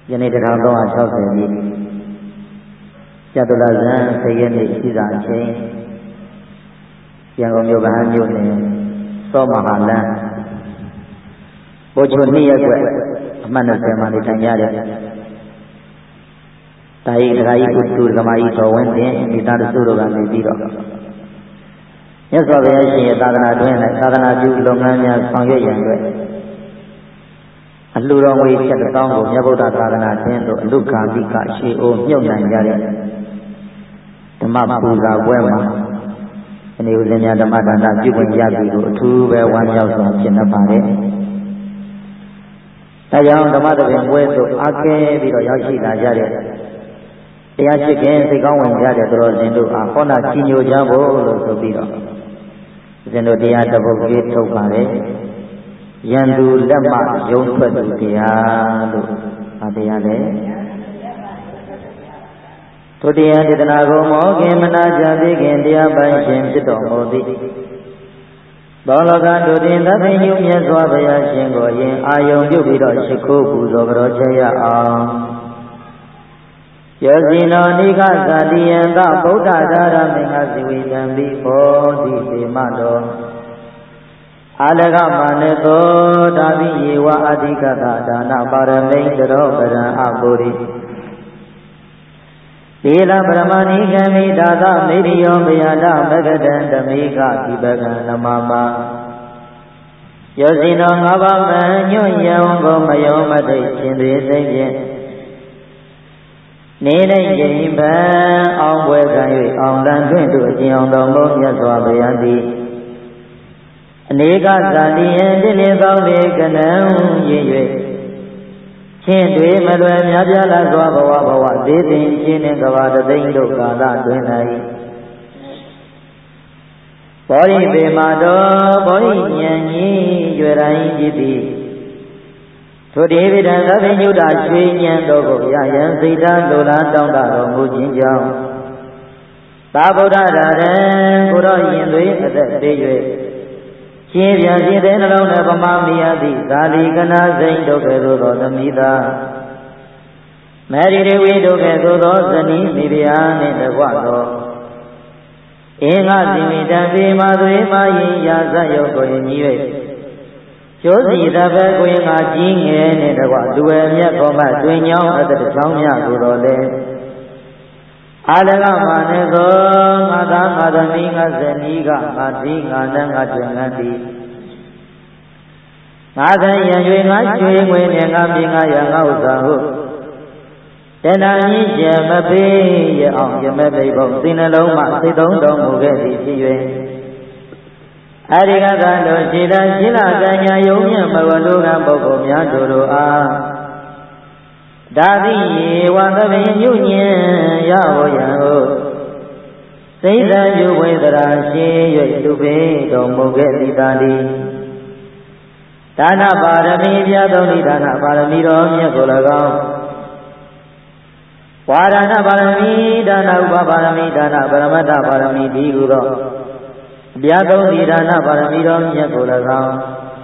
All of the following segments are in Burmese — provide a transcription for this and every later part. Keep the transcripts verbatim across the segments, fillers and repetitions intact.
ယနေ့တစ်ထောင်သုံးရာ၆၀ပြည့်ကျတုလဇန်၁၀ရက်နေ့ရှိစာအချိန်ရန်ကုန်မြို့ဗဟန်းမြို့နယ်စောမဟာလမ်းပိုချိုနှစ်ရက်ကွက်အမှတ်၂၀မှာနေထိုင်ကြတဲ့တာယိဒကာယိကုတုဓမ္မယိတော်ဝင်းတင်မိသားစုတို့ကနေပြီးတော့မြတ်စွာဘုရားရှင်ရဲ့သာသနာတွင်၌သာသနာပြုလုပ်ငန်းများဆောင်ရွက်ရန်အတွက်အလှူတော်ငွေချက်တစ်သောင်းကိုမြတ်ဗုဒ္ဓသာသနာတွင်သို့အလုကာမိကရှေးအိုးမြုပ်နှံကြတဲ့ဓမ္မပူဇာပွဲမှာအနေဦးဇင်းများဓမ္မဒါနပြုခွင့်ရပြီကိုအထူးပဲဝမ်းမြောက်စွာဖြစ်နေပါတယ်။ဒါကြောင့်ဓမ္မသဘင်ပွဲသို့အားကဲပြီးတော့ရောက်ရှိလာကြတဲ့တရားရှိခင်စိတ်ကောင်းဝင်ကြတဲ့သူတော်စင်တို့အားဟောနာကြီးညိုကြဖို့လို့ဆိုပြီးတော့စင်တို့တရားတစ်ပုဒ်လေးထုတ်ပါတယ်။ယံသူလက်မယုံထွက်သူတရားလို့ဗာတရားလဲဒုတိယဒေသနာကိုမောခင်မနာကြသိခင်တရားပိုင်ရှင်ဖြစ်တော်မူသည်ဘောလကဒုတိယသဗ္ဗညုမြတ်စွာဘုရားရှင်ကိုယင်အာယုံပြုပြီးတော့ရှိခိုးပူဇော်ကြောချက်ရအောင်ယောဇိနောနိကသတိယံသဗုဒ္ဓဒါရမင်္ဂဇိဝိတံပိဘောဓိသေမတော်အာလကမာနသောဒါပိယေဝအဓိကသဒါနပါရမိန်တရောပရံအပုရိသီလပရမဏိကမိဒါသမေရိယောဘယဒမဂဒံဓမိကဒီပကံနမမယောဇိနောငါးပါးမညွန့်ယံကိုမယောမတိတ်ရှင်သေးစိတ်ဖြင့်နေနိုင်ခြင်းပံအောင်ပွဲခံ၍အောင်လန်းတွင်တို့အကျဉ်အောင်တော်မူမြတ်စွာဘုရားသည်အနေကဇာတိယံတိလေကောင်းလေကနံရည်၍ချင်းတွေမလွယ်များပြားလာစွာဘဝဘဝသေးသိချင်းနှင့်ကဘာတသိန်းတို့ကာလတွင်၌ဘောရိပေမာတော်ဘောရိဉာဏ်ကြီးရွယ်တိုင်းကြည်သည်ထိုဒေဝိဒံသဗ္ဗညုတရွှေဉာဏ်တော်ကိုရယံစိတ်ဓာလိုလားတောင်းတတော်မူခြင်းကြောင့်သာဗုဒ္ဓရာရံကိုရောရင်သွေးအသက်သေး၍ရှင်ပြန်ရှင်တဲ့နှလုံးနဲ့ပမမီယသည့်ဇာလီကနာစိန်တို့ကဲ့သို့သောသမီးသားမေရီရေဝီတို့ကဲ့သို့သောဇနီးမိဖုရားနှင့်တကွသောအင်္ဂဇိမိတံပေမာသွေမာယင်ရာဇယုတ်ကိုညီ၍ကျိုးစီသဘကွင်ငါကြီးငယ်နှင့်တကွလူဝဲမြတ်ကောမတွင်ညောင်းအတ္တချောင်းများကိုတော်လဲအာလကမာနေသောငါသာငါသမီးငါဇနီးကငါတိငါနံငါတွင်ငန်းသည်ငါသယံ၍ငါရွှေငွေနှင့်ငါမြင်ငါရငါဥစ္စာဟုတဏှာမြင့်ကျမပေးရအောင်ယမပိဘုံစိနှလုံးမှစိတ်သုံးတော်မူခဲ့သည်ဖြစ်၍အရိကကတို့ရှိတာရှိလာကညာယုံမြတ်မဝလူကပုဂ္ဂိုလ်များတို့တို့အားဒါတိယေဝသဗ္ဗညုညင်ရဟောယံဟုစိတ်ဓာပြုဝေဒရာရှိ၍လူပေတော်မူခဲ့သည်တာတိဒါနပါရမီပြသုံးဤဒါနပါရမီတော်မြတ်ကို၎င်းဝါဒနာပါရမီဒါနဥပပါရမီဒါနပရမတ္ထပါရမီဒီဟုသောပြသုံးဤဒါနပါရမီတော်မြတ်ကို၎င်း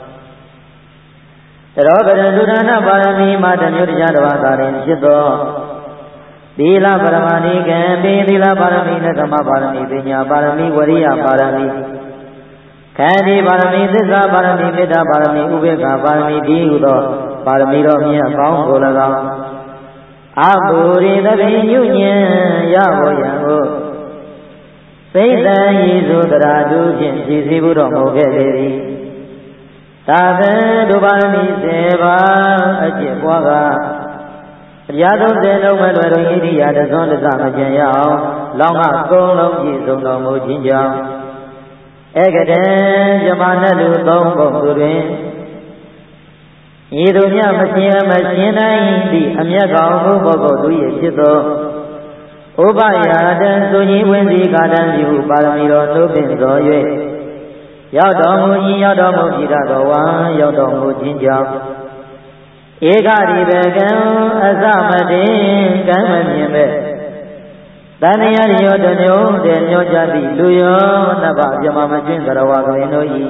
တရောပရဒုဒါနပါရမီမှာတမျိုးတရားတစ်ပါးသာလျှင်ဖြစ်သောသီလပရမဏိကံပေသီလပါရမီနဲ့ဓမ္မပါရမီပညာပါရမီဝရိယပါရမီခန္တီပါရမီသစ္စာပါရမီမေတ္တာပါရမီဥပေက္ခပါရမီဒီဟုသောပါရမီတော်မြတ်ကောင်းကို၎င်းအပူရိသဗ္ဗညုညံရဟောယံဟုစိတ်တန်ရည်စုတရာတုဖြင့်ကြည်စီမှုတော်မူခဲ့လေသည်သာသဒုပါရမီစေပါအကျင့်ပွားကတရားသုံးစေလုံးမဲ့လွယ်တော်ဣတိယတသွန်းတစမကျင်ရအောင်လောင်းကကုန်းလုံးပြည့်စုံတော်မူခြင်းကြောင့်ဧကတံဇမနတုသုံးပုံသူတွင်ဤသူမြမရှင်မရှင်နိုင်သည့်အမျက်ကောင်ဘုပုဂ္ဂိုလ်သူ၏ဖြစ်သောဥပယာတံသူကြီးဝင်စီကာတံစီဟုပါရမီတော်သို့ပင်သော၍ရောက်တော်မူခြင်းရောက်တော်မူကြည်တော်ဝါရောက်တော်မူခြင်းကြောင့်ဧကရိဘကံအစမတင်ကံမမြင်မဲ့တဏှာရောတမျိုးတည်းညောကြသည့်လူရောနဗ္ဗပြမမကျွင်းသရဝကရင်တို့၏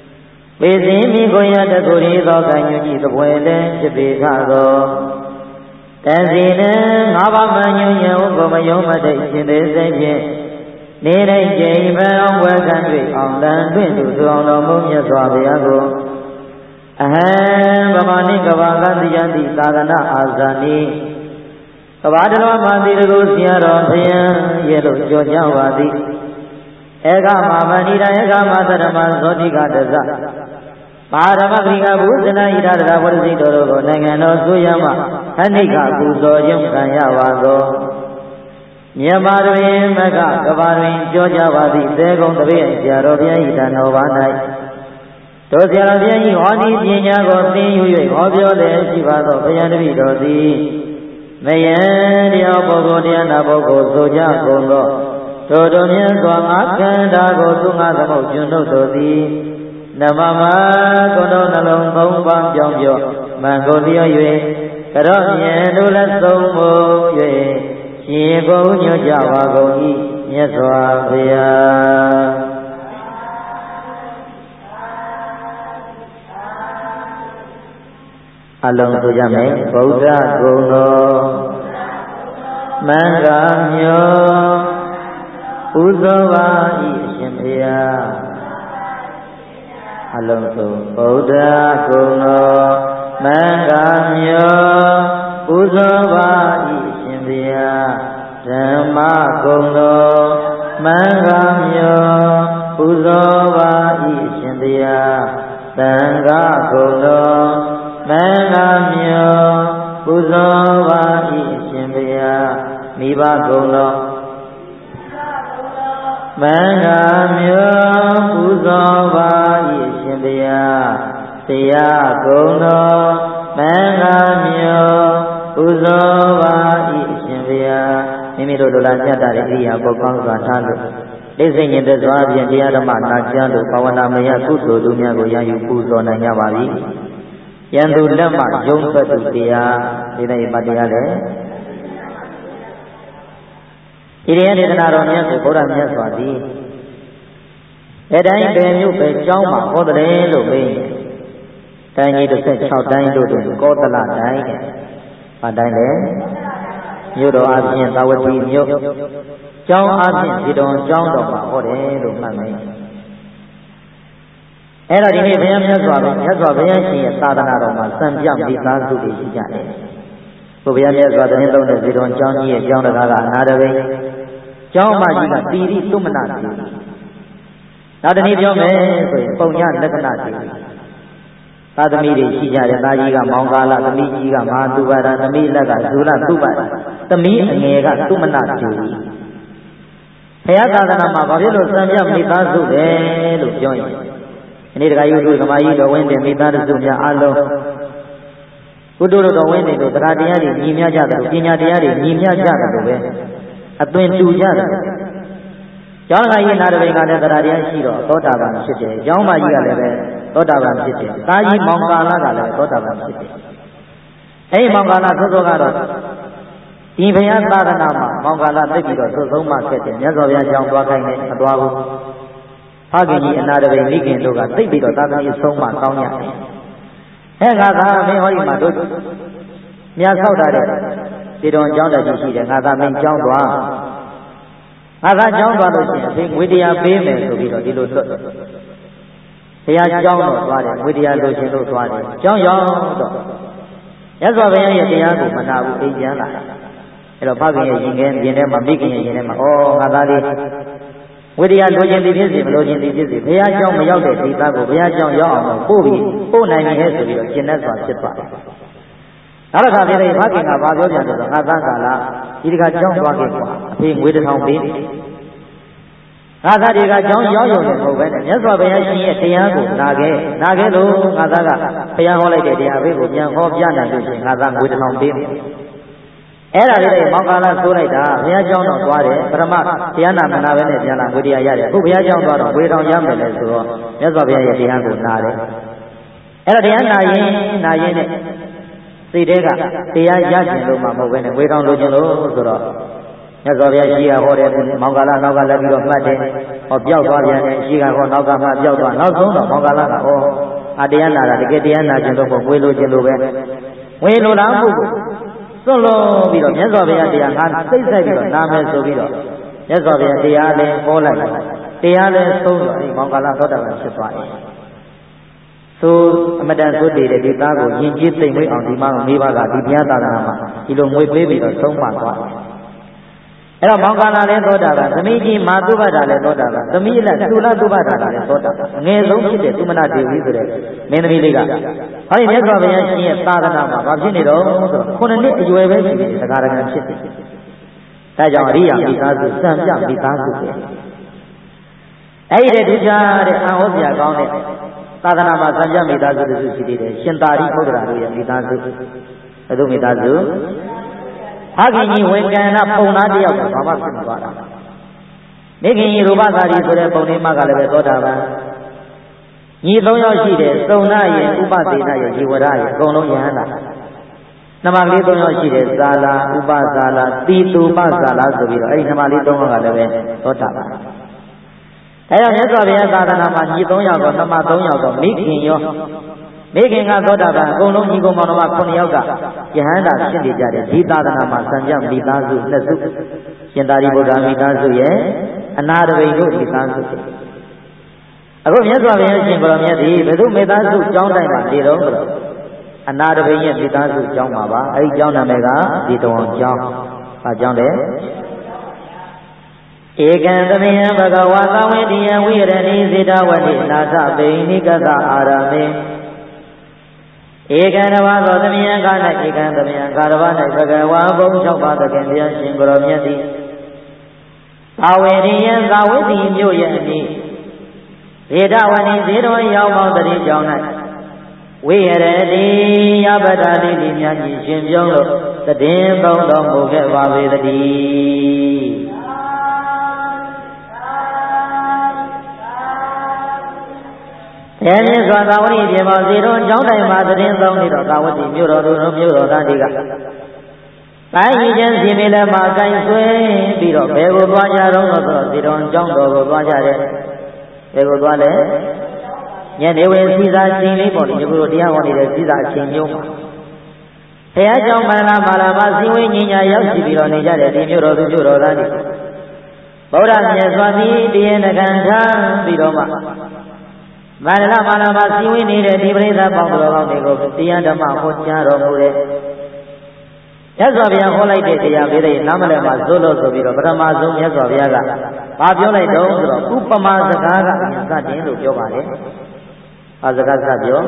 ပေစင်မိကိုရတကူရီသောကံညွှန်ကြည့်သပွဲလည်းဖြစ်ပေခသောစီနဲ့ငါးပါးမှညွညံဥပမယုံမတိတ်ရှင်သေးစိတ်ဖြင့်နေတိုင်းကြိမ်ပန်းအောင်ဝဲခံတွေ့အောင်တန်တွင့်သူသူအောင်တော်မူမြတ်စွာဘုရားကိုအဟံဗမာနိကဘာကတိယတိသာသနာအာဇာနိကဘာတလောမှာတိတကုဆရာတော်ဘုရားရဲ့လို့ကြောကြပါသည်ဧကမမဏိတဧကမသရမဇောတိကတဇပါရမဂရိကဘုဇနာဣဒရဝရစိတော်တို့ကိုနိုင်ငံတော်ဆိုရမှအနိကပူဇော်ခြင်းခံရပါသောမြန်မာတွင်မကကဘာတွင်ကြောကြပါသည့်သေကုံတပည့်ဆရာတော်ဘုရားဤတန်တော်ပါ၌တို့ဆရာတော်ဘုရားဤဟောဒီပညာကိုသင်ယူ၍ဟောပြောလျက်ရှိပါသောဘုရားတပည့်တော်သည်မယံတရားပုဂ္ဂိုလ်တရားနာပုဂ္ဂိုလ်ဆိုကြကုန်သောတို့တို့မြတ်စွာငါခန္ဓာကိုသူငါသမုတ်ကျွန်းတို့တို့သည်နမမကိုယ်တော်နှလုံးသုံးပါးပြောင်းပြော့မန်ကိုလျော့၍ကြောမြင်တို့လည်းသုံးဖို့၍ရှင်ကိုညွှန်ကြပါကုန်၏မြတ်စွာဘုရားအလုံးဆိုကြမယ်ဗုဒ္ဓဂုဏ်တော်မင်္ဂမျိုးဥသောပါ၏အရှင်ဘုရားအလုံးစုံဗုဒ္ဓဂုဏ်တော်မင်္ဂမျိုးဥသောပါ၏အရှင်ဘုရားဓမ္မဂုဏ်တော်မင်္ဂမျိုးဥသောပါ၏အရှင်ဘုရားသံဃာဂုဏ်တော်မင်္ဂမျိုးဥသောပါ၏အရှင်ဘုရားမိဘဂုဏ်တော်မင်္ဂမျိုးပူဇော်ပါ၏ရှင်ဘုရားတရားဂုဏ်တော်မင်္ဂမျိုးပူဇော်ပါ၏ရှင်ဘုရားမိမိတို့လိုလားမြတ်တာတဲ့ဣရိယာပုကောင်းစွာထားလို့သိစိတ်ညင်တဲ့စွာဖြင့်တရားဓမ္မနာကြားလို့ဘာဝနာမယကုသိုလ်သူများကိုရယူပူဇော်နိုင်ကြပါပြီယံသူလက်မှယုံသက်သူတရားဒီနေ့ပါတရားလေဒီရဒေသနာတော်မြတ်ကိုဘုရားမြတ်စွာသည်အဲတိုင်းပဲမြို့ပဲကျောင်းမှာဟောတယ်လို့မေးရင်တိုင်းကြီးတစ်ဆက်၆တိုင်းတို့တွင်ကောသလတိုင်းတဲ့။ဘာတိုင်းလဲမြို့တော်အပြင်သာဝတိမြို့ကျောင်းအပြင်ဒီတော်ကျောင်းတော်မှာဟောတယ်လို့မှတ်မယ်။အဲ့တော့ဒီနေ့ဘုရားမြတ်စွာဘုရားမြတ်စွာဘုရားရှင်ရဲ့သာသနာတော်မှာစံပြမိသားစုတွေရှိကြတယ်။ဘုရားမြတ်စွာဘုရားသုံးတဲ့ဒီတော်ကျောင်းကြီးရဲ့ကျောင်းတကားကအနာတပိကျောင်းမကြီးကတိရိသုမနာတိနောက်တနည်းပြောမယ်ဆိုရင်ပုံညလက္ခဏာတိသာသမီတွေရှိကြတယ်သားကြီးကမောင်ကာလသမီးကြီးကမဟာတုပါဒသမီးလက်ကဇူလသုပါဒသမီးအငယ်ကသုမနာတိဘုရားသာသနာမှာဘာဖြစ်လို့စံပြမိသားစုလဲလို့ပြောရင်ဒီနေ့တခါယူတို့ကမာကြီးတော်ဝင်းတင်မိသားစုများအလုံးကုတုတော်ဝင်းတင်တို့တရားတရားတွေညီမျှကြတယ်ပညာတရားတွေညီမျှကြတယ်လို့ပဲအသွင်တူကြတယ်ကျောင်းသားကြီးနာတပိန်ကလည်းတရားတရားရှိတော့သောတာပန်ဖြစ်တယ်ကျောင်းမကြီးကလည်းပဲသောတာပန်ဖြစ်တယ်သားကြီးမောင်ကာလကလည်းသောတာပန်ဖြစ်တယ်အဲဒီမောင်ကာလသို့သောကတော့ဒီဘုရားသာသနာမှာမောင်ကာလသိပြီးတော့သို့ဆုံးမှဖြစ်တယ်မြတ်စွာဘုရားကျောင်းသွားခိုင်းတယ်မသွားဘူးဖခင်ကြီးအနာတပိန်မိခင်တို့ကသိပြီးတော့သာသမီဆုံးမှကောင်းကြတယ်အဲငါကမင်းဟောဒီမှာတို့မြတ်ဆောက်တာတဲ့ဒီတော်ကျောင်းတက်ကြီးရှိတယ်ငါကမင်းကျောင်းသွားငါကကျောင်းသွားလို့ရှိရင်အဖေငွေတရားပေးမယ်ဆိုပြီးတော့ဒီလိုလွတ်ဘုရားကျောင်းတော်သွားတယ်ငွေတရားလိုချင်လို့သွားတယ်ကျောင်းရောက်တော့ရသော်ဘုရားရဲ့တရားကိုမနာဘူးအိမ်ပြန်လာအဲ့တော့ဖခင်ရဲ့ရင်ထဲရင်ထဲမှာမိခင်ရဲ့ရင်ထဲမှာဩငါသားလေးဝိတရားလိုချင်သည်ဖြစ်စေမလိုချင်သည်ဖြစ်စေဘုရားကျောင်းမရောက်တဲ့ဒီသားကိုဘုရားကျောင်းရောက်အောင်လို့ပို့ပြီးပို့နိုင်ပြီဟဲ့ဆိုပြီးတော့ကျင့်တတ်စွာဖြစ်သွားတယ်နောက်တစ်ခါပြည်တဲ့ဖခင်ကဘာပြောပြန်လဲဆိုတော့ငါသားကလားဒီတခါကျောင်းသွားခဲ့ကွာအဖေငွေတစ်ထောင်ပေးငါသားတွေကကျောင်းရောက်ရုံနဲ့မဟုတ်ပဲနဲ့မြတ်စွာဘုရားရှင်ရဲ့တရားကိုနာခဲ့နာခဲ့လို့ငါသားကဘုရားဟောလိုက်တဲ့တရားဘေးကိုပြန်ဟောပြနိုင်လို့ရှိရင်ငါသားငွေတစ်ထောင်ပေးမယ်အဲ့ဒါလေးတွေမောင်ကာလဆိုးလိုက်တာဘုရားကျောင်းတော့သွားတယ်ပရမတရားနာမနာပဲနဲ့ပြန်လာငွေတရားရတယ်အခုဘုရားကျောင်းသွားတော့ငွေထောင်ရမယ်လေဆိုတော့မြတ်စွာဘုရားရဲ့တရားကိုနာတယ်အဲ့ဒါတရားနာရင်နာရင်နဲ့စိတ်ထဲကတရားရကျင်လို့မှမဟုတ်ပဲနဲ့ငွေထောင်လိုချင်လို့ဆိုတော့မြတ်စွာဘုရားရှိရဟောတယ်မောင်ကာလနောက်ကလည်းပြီးတော့မှတ်တယ်ဟောပျောက်သွားပြန်တယ်ရှိကဟောနောက်ကမှပျောက်သွားနောက်ဆုံးတော့မောင်ကာလကဩအတရားနာတာတကယ်တရားနာကျင်လို့ငွေလိုချင်လို့ပဲငွေလိုလားပုဂ္ဂိုလ်စွန့်လို့ပြီးတော့မြတ်စွာဘုရားတရားငါစိတ်ဆိုင်ပြီးတော့နာမယ်ဆိုပြီးတော့မြတ်စွာဘုရားတရားလည်းဟောလိုက်တရားလည်းဆုံးတော့အဲဒီမောင်ကာလသောတာပန်ဖြစ်သွားတယ်သို့အမတန်ဆိုတည်တဲ့ဒီသားကိုယဉ်ကျေးသိမ့်မွေးအောင်ဒီမှာမိဘကဒီဘုရားသာသနာမှာဒီလိုငွေပေးပြီးတော့ဆုံးမသွားတယ်အဲ့တော့မောင်ကာလလည်းသောတာပန်သမီးကြီးမာသုဘတာလည်းသောတာပန်သမီးလည်းသုလသုဘတာလည်းသောတာပန်အငယ်ဆုံးဖြစ်တဲ့သုမနာဒေဝီဆိုတဲ့မင်းသမီးလေးကဟောဒီမြတ်စွာဘုရားရှင်ရဲ့သာသနာမှာဘာဖြစ်နေတော့ဆိုတော့ခုနှစ်နှစ်အရွယ်ပဲရှိတယ်တရားတော်ဖြစ်တယ်ဒါကြောင့်အရိယာမိသားစုစံပြမိသားစုပဲအဲ့ဒီတည်းကြတဲ့အံ့ဩစရာကောင်းတဲ့သာသနာမှာစံပြမိသားစုစုရှိသေးတယ်ရှင်သာရိပုတ္တရာတို့ရဲ့မိသားစုဘယ်သူမိသားစုဖခင်ကြီးဝန်ကံနာပုံသားတယောက်ကဘာမှဖြစ်မသွားတာမိခင်ကြီးရူပသာရီဆိုတဲ့ပုံလေးမှကလည်းပဲသောတာပန်ညီသုံးယောက်ရှိတယ်သုံနာရဲ့ဥပသေနရဲ့ဇီဝရရဲ့အကုန်လုံးယဟန္တာနမလေးသုံးယောက်ရှိတယ်ဇာလာဥပဇာလာတိတုပဇာလာဆိုပြီးတော့အဲ့ဒီနမလေးသုံးယောက်ကလည်းပဲသောတာပန်အဲဒါမြတ်စွာဘုရားသာသနာမှာညီသုံးယောက်တော့နမသုံးယောက်တော့မိခင်ရောမိခင်ကသောတာပန်အကုန်လုံးညီကောင်မောင်နှမခုနှစ်ယောက်ကယဟန္တာဖြစ်နေကြတယ်ဒီသာသနာမှာစံပြမိသားစုနှစ်စုရှင်သာရိပုတ္တရာမိသားစုရဲ့အနာတပိန်တို့မိသားစုအခုမြတ်စွာဘုရားရှင်ကိုယ်တော်မြတ်ဒီဘယ်သူမိသားစုကျောင်းတိုင်းမှာနေတော့ဆိုတော့အနာတပိန်ရဲ့မိသားစုကျောင်းမှာပါအဲဒီကျောင်းနာမည်ကဒီတော်အောင်ကျောင်းဘာကျောင်းလဲဧကံသမယံဘဂဝါသဝေတိယဝိရဏိစေတဝတိနာသပိဏိကသအာရမေဧကံတဝါသောသမယံကာ၌ဧကံသမယံကာရဝ၌ဘဂဝါဘုံ၆ပါးသခင်ဗျာရှင်ကိုယ်တော်မြတ်သည်သာဝေရိယံသာဝေတိမြို့ရဲ့အမိဇေတဝဏိဇေတော်ရောက်ပေါင်းတည်းကြောင်း၌ဝိရတိယပတ္တာတိတိမြတ်ကြီးရှင်ပြုံးလို့တည်င်းသုံးတော်မူခဲ့ပါပေတည်းအဲဒီစွာသာဝတိပြေပေါ်ဇေတော်ကျောင်းတိုင်မှာတည်င်းသုံးနေတော့သာဝတိမြို့တော်သူတို့မြို့တော်သားတွေကတိုင်းကြီးချင်းစီမီလည်းမှာကိုင်ဆွဲပြီးတော့ဘယ်ကိုသွားကြတော့ဆိုတော့ဇေတော်ကျောင်းတော်ကိုသွားကြတယ်ဘယ်ကိုသွားလဲညနေဝေစီစာရှင်လေးပေါ့ဒီကုလိုတရားဟောနေတဲ့စီစာရှင်မျိုးမှာဘုရားကျောင်းမန္တမာလာမှာစီဝိညာဉ်ညာရောက်ရှိပြီးတော့နေကြတယ်ဒီမြို့တော်သူမြို့တော်သားတွေဗုဒ္ဓမြတ်စွာဘုရားတရားနဂံထားပြီးတော့မှမန္တလာမာလာမှာစီဝိနေတဲ့ဒီပရိသတ်ပေါင်းတော်ကောင်းတွေကိုတရားဓမ္မဟောကြားတော်မူတဲ့မြတ်စွာဘုရားဟောလိုက်တဲ့တရားလေးတွေနားမလည်မှာဇိုးလို့ဆိုပြီးတော့ပထမဆုံးမြတ်စွာဘုရားကဘာပြောလိုက်တော့ဆိုတော့ဥပမာစကားကစတင်လို့ပြောပါတယ်။ဘာစကားစပြော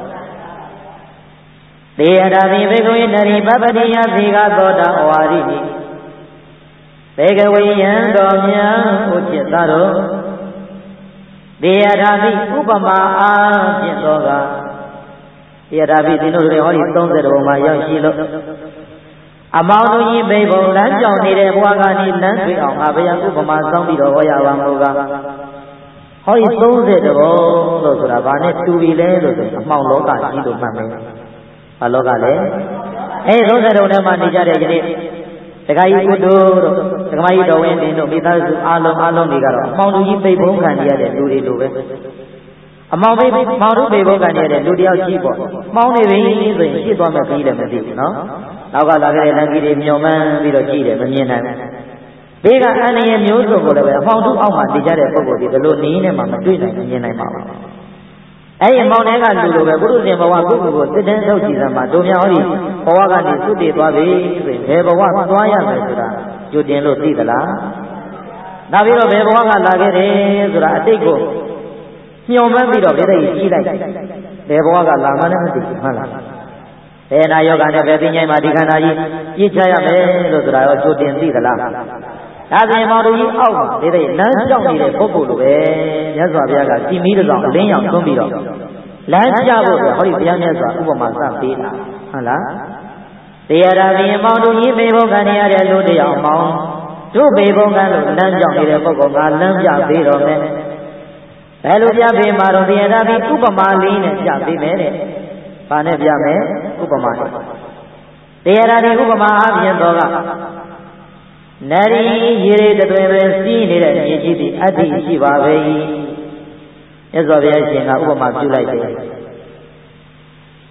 သေယတာတိဘေကဝေနရိပပတိယသေကသောတာဝါရိတိဘေကဝေယံတော်မြတ်ဥจิตတော်သေယတာတိဥပမာအားဖြင့်သောကသေယတာတိဒီလိုတွေဟောဒီသုံးဆယ်ဘုံမှာရောက်ရှိလို့အမောင်တို့ကြီးဘိဘုံလမ်းကြောင်နေတဲ့ဘဝကနေလမ်းတွေ့အောင်ငါဘုရားဥပမာစောင်းပြီးတော့ဟောရပါမို့ကဟောဒီသုံးဆယ်ဘုံလို့ဆိုတာဘာနဲ့တူပြီလဲလို့ဆိုအမှောင်လောကကြီးလို့မှတ်မယ်။ဘာလောကလဲ။အဲသုံးဆယ်ဘုံထဲမှာနေကြတဲ့ဒီနေ့တခါကြီးကုတို့တို့တခါကြီးတော်ဝင်တင်တို့မိသားစုအားလုံးအားလုံးတွေကတော့အမှောင်တို့ကြီးဘိဘုံခံရတဲ့လူတွေလိုပဲအမောင်ဘေးမောင်တို့ဘေဘုံကနေရတဲ့လူတယောက်ကြီးပေါ့မောင်းနေပြီဆိုရင်ရှင်းသွားမယ်ပြီးလည်းမသိဘူးနော်နောက်ကလာခဲ့တဲ့လမ်းကြီးတွေမျောမှန်းပြီးတော့ကြည့်တယ်မမြင်နိုင်ဘူးဘေးကအန္တရာယ်မျိုးစုံကိုလည်းပဲအမောင်တို့အောက်မှာနေကြတဲ့ပုဂ္ဂိုလ်ဒီဘလို့နေနဲ့မှမတွေ့နိုင်မမြင်နိုင်ပါဘူးအဲ့ဒီအမောင်တွေကလူလိုပဲပုရုဇဉ်ဘဝပုဂ္ဂိုလ်ကိုစစ်တမ်းထုတ်ကြည့်စမ်းမှာတို့များဟောဒီဘဝကနေသုတေသွားပြီဆိုရင်ဘယ်ဘဝသွားရမယ်ဆိုတာကြိုတင်လို့သိသလားနောက်ပြီးတော့ဘယ်ဘဝကလာခဲ့တယ်ဆိုတာအတိတ်ကိုညှော်မှန်းပြီးတော့ဘယ်တည်းကြီးလိုက်ဘယ်ဘဝကလာမှန်းလည်းမသိဘူးဟုတ်လားဘယ်နာယောဂနဲ့ဘယ်ပညာမှာဒီခန္ဓာကြီးပြည့်ချရမယ်လို့ဆိုတာရောကြိုတင်သိသလားဒါဆိုရင်မောင်တို့ကြီးအောက်မှာဘယ်တည်းလမ်းလျှောက်နေတဲ့ပုဂ္ဂိုလ်လိုပဲမြတ်စွာဘုရားကစီမီးတစ်စောင်အလင်းရောင်သွန်းပြီးတော့လမ်းပြဖို့ဟောဒီဘုရားမြတ်စွာဥပမာစပေးတာဟုတ်လားတရားရာပြင်မောင်တို့ကြီးဘေဘုံခံရတဲ့လူတရားမောင်တို့ဘေဘုံခံလို့လမ်းကြောက်နေတဲ့ပုဂ္ဂိုလ်ကလမ်းပြပေးတော့မယ်ဘယ်လိုပြပေးမှာတော့တရားရာပြင်ဥပမာလေးနဲ့ပြပေးမယ်တဲ့ဘာနဲ့ပြမယ်ဥပမာနဲ့တရားရာပြင်ဥပမာအပြင်တော့ကနရီရေတွေတွင်ပဲစီးနေတဲ့မြေကြီးသည်အတ္တိရှိပါပဲမြတ်စွာဘုရားရှင်ကဥပမာပြုလိုက်တယ်